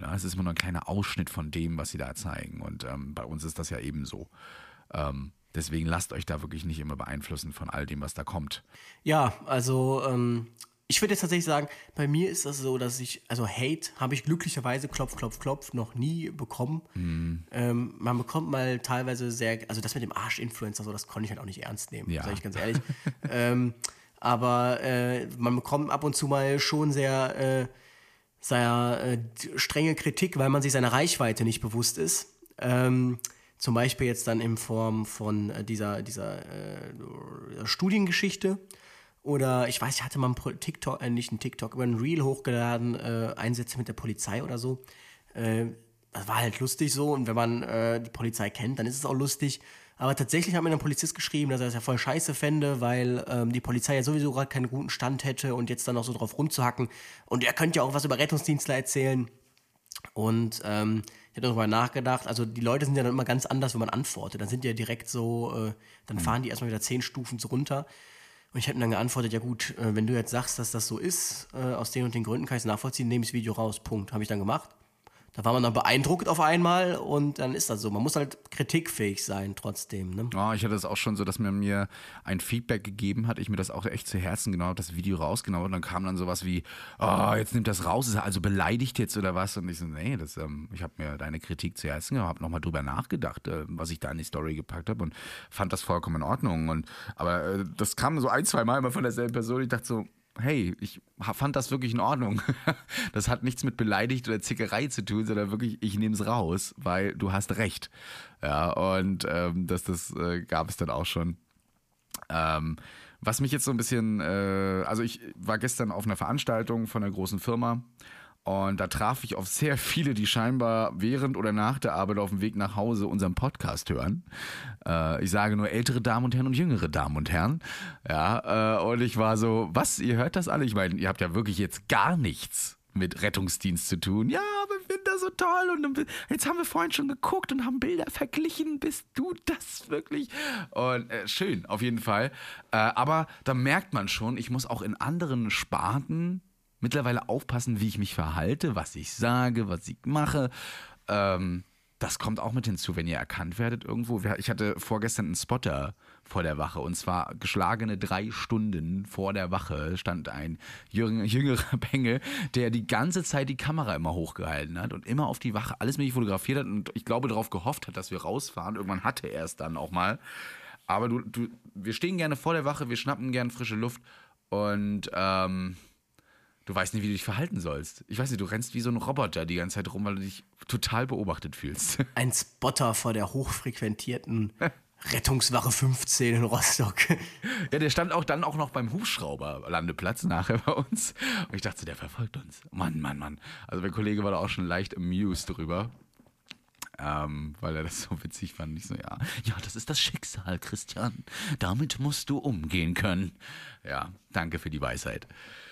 Ja, es ist immer nur ein kleiner Ausschnitt von dem, was sie da zeigen. Und ähm, bei uns ist das ja eben so. Ähm, deswegen lasst euch da wirklich nicht immer beeinflussen von all dem, was da kommt. Ja, also ähm, ich würde jetzt tatsächlich sagen, bei mir ist das so, dass ich, also Hate habe ich glücklicherweise, klopf, klopf, klopf, noch nie bekommen. Mhm. Ähm, man bekommt mal teilweise sehr, also das mit dem Arsch-Influencer, so, das konnte ich halt auch nicht ernst nehmen, Ja. sage ich ganz ehrlich. ähm, aber äh, man bekommt ab und zu mal schon sehr, äh, sehr äh, strenge Kritik, weil man sich seiner Reichweite nicht bewusst ist. Ähm, zum Beispiel jetzt dann in Form von äh, dieser, dieser äh, Studiengeschichte. Oder ich weiß, ich hatte mal ein TikTok, äh, nicht ein TikTok, aber ein Reel hochgeladen, äh, Einsätze mit der Polizei oder so. Äh, das war halt lustig so, und wenn man äh, die Polizei kennt, dann ist es auch lustig. Aber tatsächlich hat mir ein Polizist geschrieben, dass er das ja voll scheiße fände, weil ähm, die Polizei ja sowieso gerade keinen guten Stand hätte und jetzt dann noch so drauf rumzuhacken. Und er könnte ja auch was über Rettungsdienstler erzählen. Und ähm, ich habe darüber nachgedacht, also die Leute sind ja dann immer ganz anders, wenn man antwortet. Dann sind die ja direkt so, äh, dann fahren die erstmal wieder zehn Stufen so runter. Und ich habe ihm dann geantwortet, ja gut, äh, wenn du jetzt sagst, dass das so ist, äh, aus den und den Gründen kann ich es nachvollziehen, nehme ich das Video raus, Punkt. Habe ich dann gemacht. Da war man dann beeindruckt auf einmal und dann ist das so. Man muss halt kritikfähig sein trotzdem. Ne? Oh, ich hatte das auch schon so, dass man mir ein Feedback gegeben hat, ich mir das auch echt zu Herzen genommen habe, das Video rausgenommen, und dann kam dann sowas wie, oh, jetzt nimmt das raus, ist er also beleidigt jetzt oder was? Und ich so, nee, das, ähm, ich habe mir deine Kritik zu Herzen genommen, habe nochmal drüber nachgedacht, äh, was ich da in die Story gepackt habe, und fand das vollkommen in Ordnung. Und, aber äh, das kam so ein, zwei Mal immer von derselben Person. Ich dachte so, hey, ich fand das wirklich in Ordnung. Das hat nichts mit beleidigt oder Zickerei zu tun, sondern wirklich, ich nehme es raus, weil du hast recht. Ja, und ähm, das, das äh, gab es dann auch schon. Ähm, was mich jetzt so ein bisschen, äh, also ich war gestern auf einer Veranstaltung von einer großen Firma, und da traf ich auf sehr viele, die scheinbar während oder nach der Arbeit auf dem Weg nach Hause unseren Podcast hören. Äh, ich sage nur ältere Damen und Herren und jüngere Damen und Herren. Ja, äh, und ich war so, was, ihr hört das alle? Ich meine, ihr habt ja wirklich jetzt gar nichts mit Rettungsdienst zu tun. Ja, aber ich finde das so toll, und jetzt haben wir vorhin schon geguckt und haben Bilder verglichen. Bist du das wirklich? Und äh, schön, auf jeden Fall. Äh, aber da merkt man schon, ich muss auch in anderen Sparten mittlerweile aufpassen, wie ich mich verhalte, was ich sage, was ich mache. Ähm, das kommt auch mit hinzu, wenn ihr erkannt werdet irgendwo. Ich hatte vorgestern einen Spotter vor der Wache, und zwar geschlagene drei Stunden vor der Wache stand ein jüngerer Bengel, der die ganze Zeit die Kamera immer hochgehalten hat und immer auf die Wache alles mit fotografiert hat, und ich glaube darauf gehofft hat, dass wir rausfahren. Irgendwann hatte er es dann auch mal. Aber du, du, wir stehen gerne vor der Wache, wir schnappen gerne frische Luft, und ähm, du weißt nicht, wie du dich verhalten sollst. Ich weiß nicht, du rennst wie so ein Roboter die ganze Zeit rum, weil du dich total beobachtet fühlst. Ein Spotter vor der hochfrequentierten Rettungswache fünfzehn in Rostock. Ja, der stand auch dann auch noch beim Hubschrauberlandeplatz nachher bei uns. Und ich dachte, der verfolgt uns. Mann, Mann, Mann. Also mein Kollege war da auch schon leicht amused drüber. Ähm, weil er das so witzig fand. Ich so, ja, ja, das ist das Schicksal, Christian. Damit musst du umgehen können. Ja, danke für die Weisheit.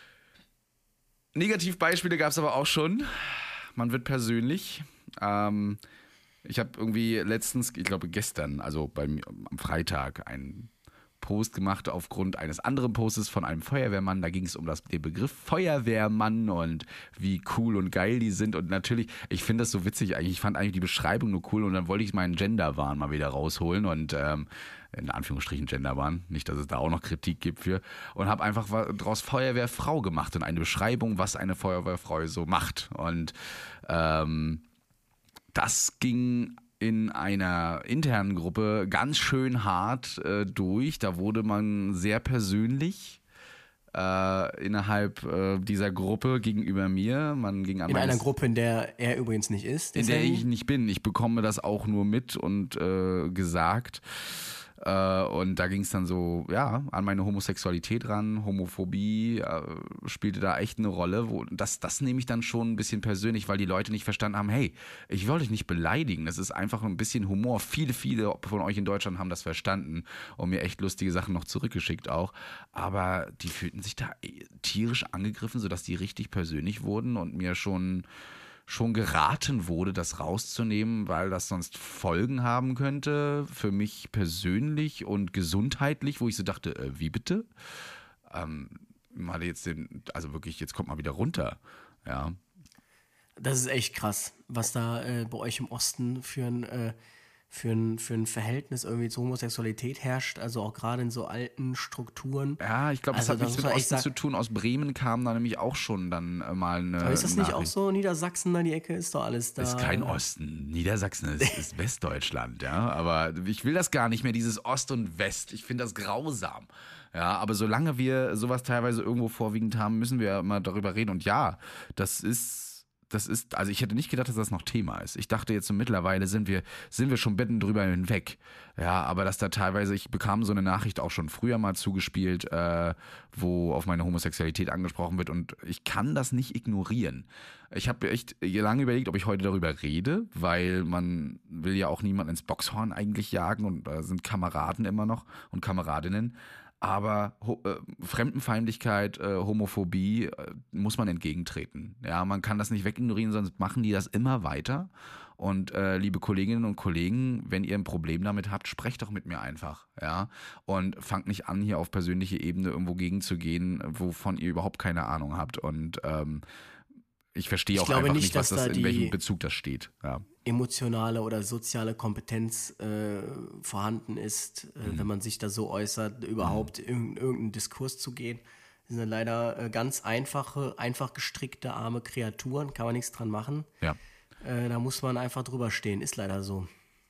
Negativbeispiele gab es aber auch schon. Man wird persönlich. Ähm, ich habe irgendwie letztens, ich glaube gestern, also beim, am Freitag, einen Post gemacht aufgrund eines anderen Postes von einem Feuerwehrmann. Da ging es um das, den Begriff Feuerwehrmann und wie cool und geil die sind. Und natürlich, ich finde das so witzig eigentlich. Ich fand eigentlich die Beschreibung nur cool, und dann wollte ich meinen Genderwahn mal wieder rausholen und ähm, in Anführungsstrichen Genderwahn, nicht, dass es da auch noch Kritik gibt für, und habe einfach daraus Feuerwehrfrau gemacht und eine Beschreibung, was eine Feuerwehrfrau so macht. Und ähm, das ging in einer internen Gruppe ganz schön hart äh, durch. Da wurde man sehr persönlich äh, innerhalb äh, dieser Gruppe gegenüber mir. Man ging an in einer Gruppe, in der er übrigens nicht ist. In der ich nicht bin. Ich bekomme das auch nur mit und äh, gesagt. Äh, und da ging es dann so, ja, an meine Homosexualität ran. Homophobie äh, spielte da echt eine Rolle. Wo, das, das nehme ich dann schon ein bisschen persönlich, weil die Leute nicht verstanden haben, hey, ich wollte dich nicht beleidigen. Das ist einfach ein bisschen Humor. Viele, viele von euch in Deutschland haben das verstanden und mir echt lustige Sachen noch zurückgeschickt auch. Aber die fühlten sich da tierisch angegriffen, sodass die richtig persönlich wurden und mir schon... schon geraten wurde, das rauszunehmen, weil das sonst Folgen haben könnte für mich persönlich und gesundheitlich, wo ich so dachte, äh, wie bitte? Ähm, mal jetzt den, also wirklich, jetzt kommt mal wieder runter, ja. Das ist echt krass, was da äh, bei euch im Osten für ein, äh, für, ein, für ein Verhältnis irgendwie zur Homosexualität herrscht, also auch gerade in so alten Strukturen. Ja, ich glaube, Also, das hat da nichts muss mit man echt Osten sagen- zu tun. Aus Bremen kam da nämlich auch schon dann äh, mal eine Aber ist das nicht auch Nachricht. so, Niedersachsen da die Ecke, ist doch alles da. Ist kein Osten. Niedersachsen ist, ist Westdeutschland, ja. Aber ich will das gar nicht mehr, dieses Ost und West. Ich finde das grausam. Ja, aber solange wir sowas teilweise irgendwo vorwiegend haben, müssen wir ja immer darüber reden. Und ja, das ist. Das ist, also ich hätte nicht gedacht, dass das noch Thema ist. Ich dachte jetzt so mittlerweile sind wir, sind wir schon Betten drüber hinweg. Ja, aber dass da teilweise, ich bekam so eine Nachricht auch schon früher mal zugespielt, äh, wo auf meine Homosexualität angesprochen wird und ich kann das nicht ignorieren. Ich habe echt lange überlegt, ob ich heute darüber rede, weil man will ja auch niemanden ins Boxhorn eigentlich jagen und da sind Kameraden immer noch und Kameradinnen. Aber ho- äh, Fremdenfeindlichkeit, äh, Homophobie äh, muss man entgegentreten. Ja, man kann das nicht wegignorieren, sonst machen die das immer weiter. Und äh, liebe Kolleginnen und Kollegen, wenn ihr ein Problem damit habt, sprecht doch mit mir einfach. Ja, und fangt nicht an, hier auf persönliche Ebene irgendwo gegenzugehen, wovon ihr überhaupt keine Ahnung habt. Und ähm, ich verstehe Ich auch glaube einfach nicht, nicht, was dass das, da in welchem die- Bezug das steht. Ja. emotionale oder soziale Kompetenz äh, vorhanden ist, äh, Mhm. wenn man sich da so äußert, überhaupt in irgendeinen Diskurs zu gehen. Das sind leider äh, ganz einfache, einfach gestrickte, arme Kreaturen, kann man nichts dran machen. Ja. Äh, da muss man einfach drüber stehen, ist leider so.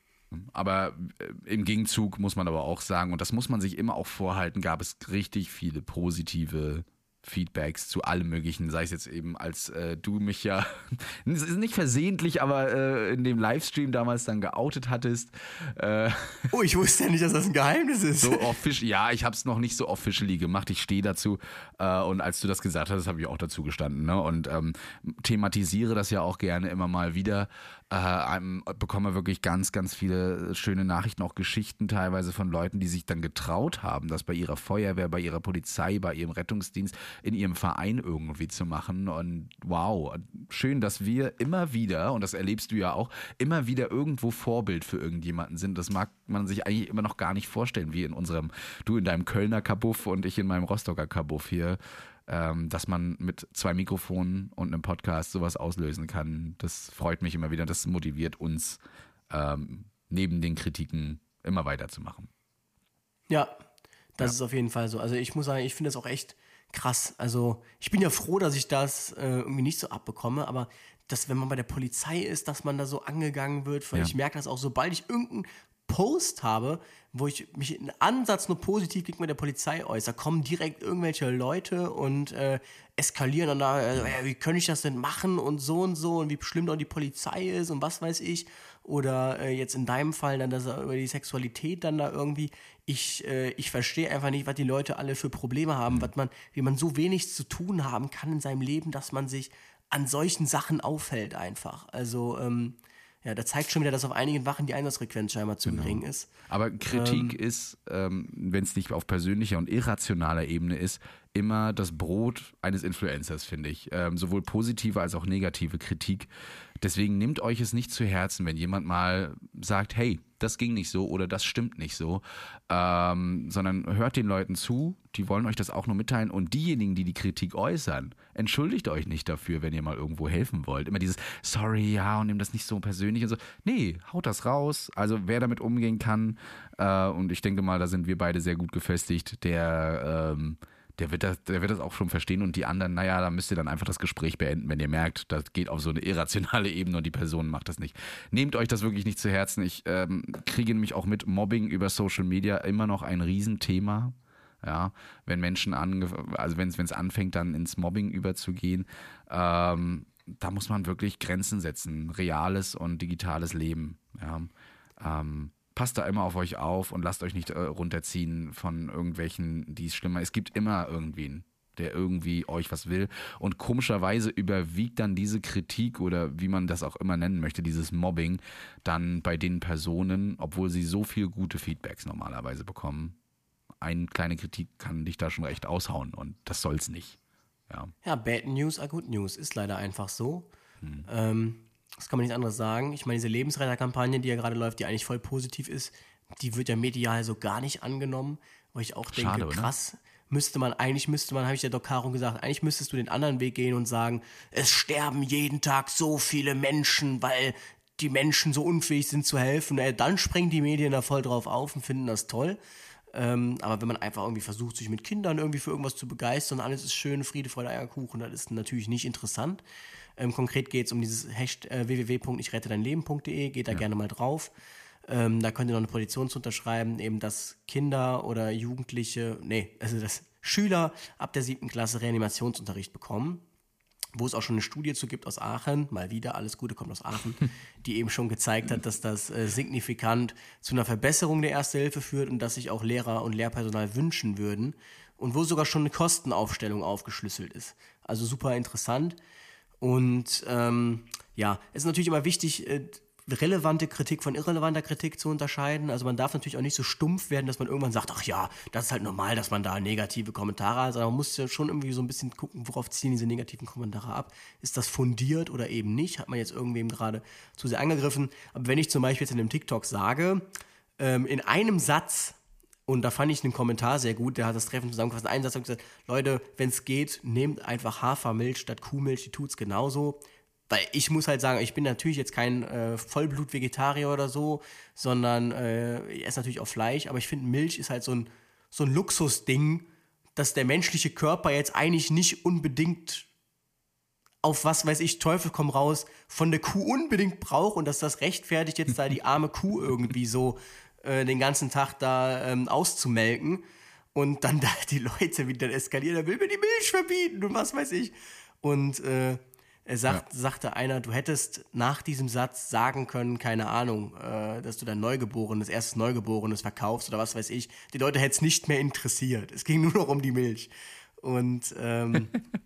Aber äh, im Gegenzug muss man aber auch sagen, und das muss man sich immer auch vorhalten, gab es richtig viele positive Feedbacks zu allem Möglichen, sei es jetzt eben, als äh, du mich ja, es ist nicht versehentlich, aber äh, in dem Livestream damals dann geoutet hattest. Äh, Oh, ich wusste ja nicht, dass das ein Geheimnis ist. so official, ja, ich habe es noch nicht so officially gemacht, ich stehe dazu. Äh, und als du das gesagt hast, habe ich auch dazu gestanden. Ne? Und ähm, thematisiere das ja auch gerne immer mal wieder. Äh, ähm, bekomme wirklich ganz, ganz viele schöne Nachrichten, auch Geschichten teilweise von Leuten, die sich dann getraut haben, das bei ihrer Feuerwehr, bei ihrer Polizei, bei ihrem Rettungsdienst, in ihrem Verein irgendwie zu machen. Und wow, schön, dass wir immer wieder, und das erlebst du ja auch, immer wieder irgendwo Vorbild für irgendjemanden sind. Das mag man sich eigentlich immer noch gar nicht vorstellen, wie in unserem, du in deinem Kölner Kabuff und ich in meinem Rostocker Kabuff hier, ähm, dass man mit zwei Mikrofonen und einem Podcast sowas auslösen kann. Das freut mich immer wieder. Das motiviert uns, ähm, neben den Kritiken immer weiterzumachen. Ja, das Ja. ist auf jeden Fall so. Also ich muss sagen, ich finde das auch echt krass. Also ich bin ja froh, dass ich das äh, irgendwie nicht so abbekomme, aber dass, wenn man bei der Polizei ist, dass man da so angegangen wird, weil Ja. ich merke das auch, sobald ich irgendeinen Post habe, wo ich mich in Ansatz nur positiv gegenüber der Polizei äußere, kommen direkt irgendwelche Leute und äh, eskalieren dann da, äh, ja, wie könnte ich das denn machen und so und so und wie schlimm doch die Polizei ist und was weiß ich. Oder äh, jetzt in deinem Fall dann das, über die Sexualität dann da irgendwie. Ich, äh, ich verstehe einfach nicht, was die Leute alle für Probleme haben, was man, wie man so wenig zu tun haben kann in seinem Leben, dass man sich an solchen Sachen aufhält einfach. Also ähm, ja, da zeigt schon wieder, dass auf einigen Wachen die Einsatzfrequenz scheinbar zu gering ist. Aber Kritik ist, ähm, wenn es nicht auf persönlicher und irrationaler Ebene ist, immer das Brot eines Influencers, finde ich. Ähm, sowohl positive als auch negative Kritik. Deswegen nehmt euch es nicht zu Herzen, wenn jemand mal sagt, hey, das ging nicht so oder das stimmt nicht so, ähm, sondern hört den Leuten zu, die wollen euch das auch nur mitteilen und diejenigen, die die Kritik äußern, entschuldigt euch nicht dafür, wenn ihr mal irgendwo helfen wollt. Immer dieses, sorry, ja, und nehmt das nicht so persönlich und so. Nee, haut das raus. Also wer damit umgehen kann, äh, und ich denke mal, da sind wir beide sehr gut gefestigt, der ähm, Der wird, das, der wird das auch schon verstehen und die anderen, naja, da müsst ihr dann einfach das Gespräch beenden, wenn ihr merkt, das geht auf so eine irrationale Ebene und die Person macht das nicht. Nehmt euch das wirklich nicht zu Herzen. Ich ähm, kriege nämlich auch mit Mobbing über Social Media immer noch ein Riesenthema. Ja, wenn Menschen ange also wenn es anfängt, dann ins Mobbing überzugehen, ähm, da muss man wirklich Grenzen setzen. Reales und digitales Leben. Ja, ähm, passt da immer auf euch auf und lasst euch nicht äh, runterziehen von irgendwelchen, die es schlimmer. Es gibt immer irgendwen, der irgendwie euch was will. Und komischerweise überwiegt dann diese Kritik oder wie man das auch immer nennen möchte, dieses Mobbing, dann bei den Personen, obwohl sie so viel gute Feedbacks normalerweise bekommen. Eine kleine Kritik kann dich da schon recht aushauen und das soll's nicht. Ja, Ja, bad news are good news, ist leider einfach so. Hm. Ähm, das kann man nicht anderes sagen. Ich meine, diese Lebensretterkampagne, die ja gerade läuft, die eigentlich voll positiv ist, die wird ja medial so gar nicht angenommen, wo ich auch denke, Schade, oder? krass, müsste man, eigentlich müsste man, habe ich der Doc Caro gesagt, eigentlich müsstest du den anderen Weg gehen und sagen, es sterben jeden Tag so viele Menschen, weil die Menschen so unfähig sind zu helfen. Äh, dann springen die Medien da voll drauf auf und finden das toll. Ähm, aber wenn man einfach irgendwie versucht, sich mit Kindern irgendwie für irgendwas zu begeistern, alles ist schön, Friede, Freude, Eierkuchen, das ist natürlich nicht interessant. Ähm, konkret geht es um dieses Hashtag äh, w w w punkt ich rette dein leben punkt d e, geht da ja. gerne mal drauf. Ähm, da könnt ihr noch eine Petition zu unterschreiben, eben dass Kinder oder Jugendliche, nee, also dass Schüler ab der siebten Klasse Reanimationsunterricht bekommen, wo es auch schon eine Studie zu gibt aus Aachen, mal wieder, alles Gute kommt aus Aachen, die eben schon gezeigt hat, dass das äh, signifikant zu einer Verbesserung der Erste-Hilfe führt und dass sich auch Lehrer und Lehrpersonal wünschen würden und wo sogar schon eine Kostenaufstellung aufgeschlüsselt ist. Also super interessant und ähm, ja, es ist natürlich immer wichtig, äh, relevante Kritik von irrelevanter Kritik zu unterscheiden. Also man darf natürlich auch nicht so stumpf werden, dass man irgendwann sagt, ach ja, das ist halt normal, dass man da negative Kommentare hat. Also man muss ja schon irgendwie so ein bisschen gucken, worauf ziehen diese negativen Kommentare ab. Ist das fundiert oder eben nicht? Hat man jetzt irgendwem gerade zu sehr angegriffen? Aber wenn ich zum Beispiel jetzt in einem TikTok sage, ähm, in einem Satz, und da fand ich einen Kommentar sehr gut, der hat das Treffen zusammengefasst, in einem Satz hat gesagt, Leute, wenn es geht, nehmt einfach Hafermilch statt Kuhmilch, die tut's genauso. Weil ich muss halt sagen, ich bin natürlich jetzt kein äh, Vollblut-Vegetarier oder so, sondern äh, ich esse natürlich auch Fleisch, aber ich finde, Milch ist halt so ein, so ein Luxusding, dass der menschliche Körper jetzt eigentlich nicht unbedingt auf was weiß ich, Teufel komm raus, von der Kuh unbedingt braucht und dass das rechtfertigt, jetzt da die arme Kuh irgendwie so äh, den ganzen Tag da ähm, auszumelken und dann da die Leute wieder eskalieren, da will mir die Milch verbieten und was weiß ich. Und äh, Er sagt, ja. sagte einer, du hättest nach diesem Satz sagen können, keine Ahnung, äh, dass du dein Neugeborenes, erstes Neugeborenes verkaufst oder was weiß ich. Die Leute hätte es nicht mehr interessiert. Es ging nur noch um die Milch. Und ähm,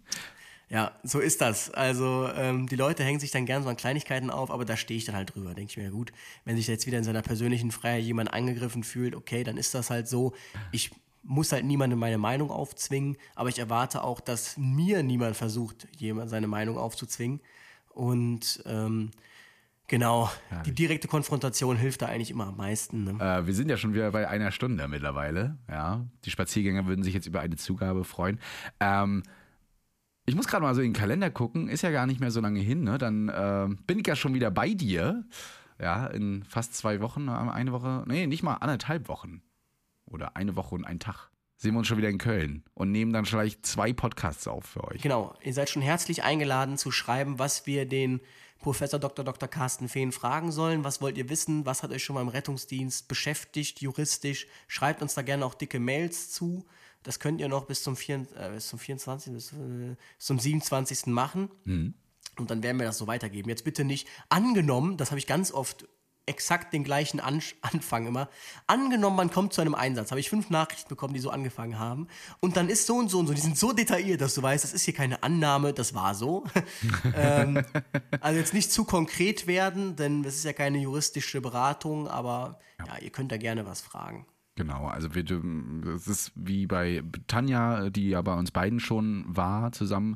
ja, so ist das. Also ähm, die Leute hängen sich dann gerne so an Kleinigkeiten auf, aber da stehe ich dann halt drüber. Denke ich mir, ja gut, wenn sich jetzt wieder in seiner persönlichen Freiheit jemand angegriffen fühlt, okay, dann ist das halt so. Ich muss halt niemandem meine Meinung aufzwingen, aber ich erwarte auch, dass mir niemand versucht, jemand seine Meinung aufzuzwingen. Und ähm, genau, Herrlich. Die direkte Konfrontation hilft da eigentlich immer am meisten. Ne? Äh, wir sind ja schon wieder bei einer Stunde mittlerweile. Ja, die Spaziergänger würden sich jetzt über eine Zugabe freuen. Ähm, ich muss gerade mal so in den Kalender gucken, ist ja gar nicht mehr so lange hin. Ne? Dann äh, bin ich ja schon wieder bei dir. Ja, in fast zwei Wochen, eine Woche, nee, nicht mal anderthalb Wochen. Oder eine Woche und einen Tag sehen wir uns schon wieder in Köln und nehmen dann vielleicht zwei Podcasts auf für euch. Genau, ihr seid schon herzlich eingeladen zu schreiben, was wir den Professor Doktor Doktor Carsten Fehn fragen sollen. Was wollt ihr wissen? Was hat euch schon mal im Rettungsdienst beschäftigt, juristisch? Schreibt uns da gerne auch dicke Mails zu. Das könnt ihr noch bis zum, vier, äh, bis zum vierundzwanzigsten bis, äh, bis zum siebenundzwanzigsten machen. Mhm. Und dann werden wir das so weitergeben. Jetzt bitte nicht angenommen, das habe ich ganz oft exakt den gleichen An- Anfang immer. Angenommen, man kommt zu einem Einsatz, habe ich fünf Nachrichten bekommen, die so angefangen haben. Und dann ist so und so und so, die sind so detailliert, dass du weißt, das ist hier keine Annahme, das war so. ähm, also jetzt nicht zu konkret werden, denn das ist ja keine juristische Beratung, aber ja, ja ihr könnt da gerne was fragen. Genau, also wir, das ist wie bei Tanja, die ja bei uns beiden schon war zusammen,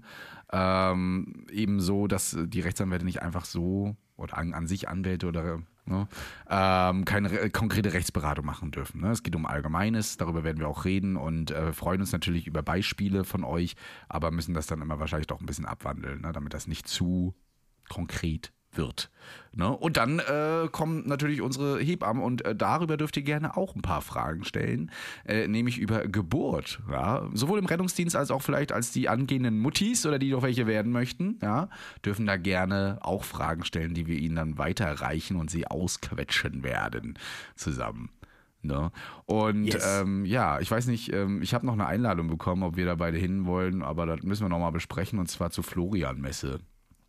ähm, eben so, dass die Rechtsanwälte nicht einfach so oder an, an sich Anwälte oder ne, ähm, keine re- konkrete Rechtsberatung machen dürfen. Ne? Es geht um Allgemeines, darüber werden wir auch reden und äh, freuen uns natürlich über Beispiele von euch, aber müssen das dann immer wahrscheinlich doch ein bisschen abwandeln, ne? Damit das nicht zu konkret wird. Ne? Und dann äh, kommen natürlich unsere Hebammen und äh, darüber dürft ihr gerne auch ein paar Fragen stellen, äh, nämlich über Geburt. Ja? Sowohl im Rettungsdienst als auch vielleicht als die angehenden Muttis oder die noch welche werden möchten, ja? Dürfen da gerne auch Fragen stellen, die wir ihnen dann weiterreichen und sie ausquetschen werden zusammen. Ne? Und yes. ähm, ja, ich weiß nicht, ähm, ich habe noch eine Einladung bekommen, ob wir da beide hin wollen, aber das müssen wir nochmal besprechen und zwar zur Florian-Messe.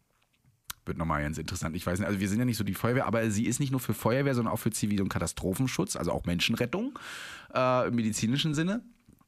Wird nochmal ganz interessant. Ich weiß nicht, also wir sind ja nicht so die Feuerwehr, aber sie ist nicht nur für Feuerwehr, sondern auch für Zivil- und Katastrophenschutz, also auch Menschenrettung äh, im medizinischen Sinne.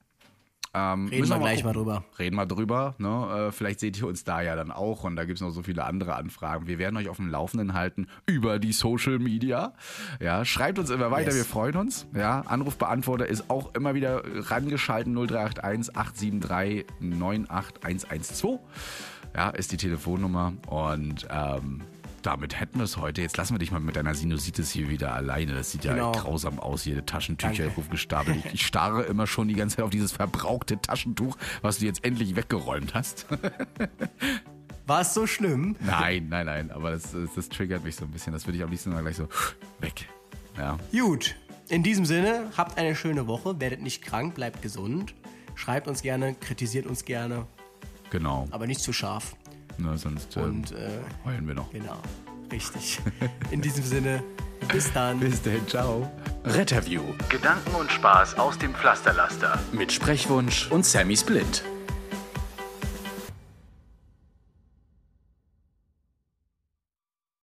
Ähm, reden wir gleich mal drüber. Reden wir drüber. Ne? Äh, vielleicht seht ihr uns da ja dann auch und da gibt es noch so viele andere Anfragen. Wir werden euch auf dem Laufenden halten über die Social Media. Ja, schreibt uns immer weiter, yes. Wir freuen uns. Ja, Anrufbeantworter ist auch immer wieder rangeschalten null drei acht eins acht sieben drei neun acht eins eins zwei. Ja, ist die Telefonnummer und ähm, damit hätten wir es heute. Jetzt lassen wir dich mal mit deiner Sinusitis hier wieder alleine. Das sieht Genau. ja grausam aus, jede Taschentücher Danke. aufgestapelt. Ich, ich starre immer schon die ganze Zeit auf dieses verbrauchte Taschentuch, was du jetzt endlich weggeräumt hast. War es so schlimm? Nein, nein, nein, aber das, das, das triggert mich so ein bisschen. Das würde ich am liebsten mal gleich so weg. Ja. Gut, in diesem Sinne, habt eine schöne Woche, werdet nicht krank, bleibt gesund. Schreibt uns gerne, kritisiert uns gerne, Genau. aber nicht zu scharf. Na, sonst ähm, Und äh, heulen wir noch. genau, richtig. In diesem Sinne, bis dann. Bis dahin, ciao. Retterview Gedanken und Spaß aus dem Pflasterlaster. mit Sprechwunsch und Sammy Split.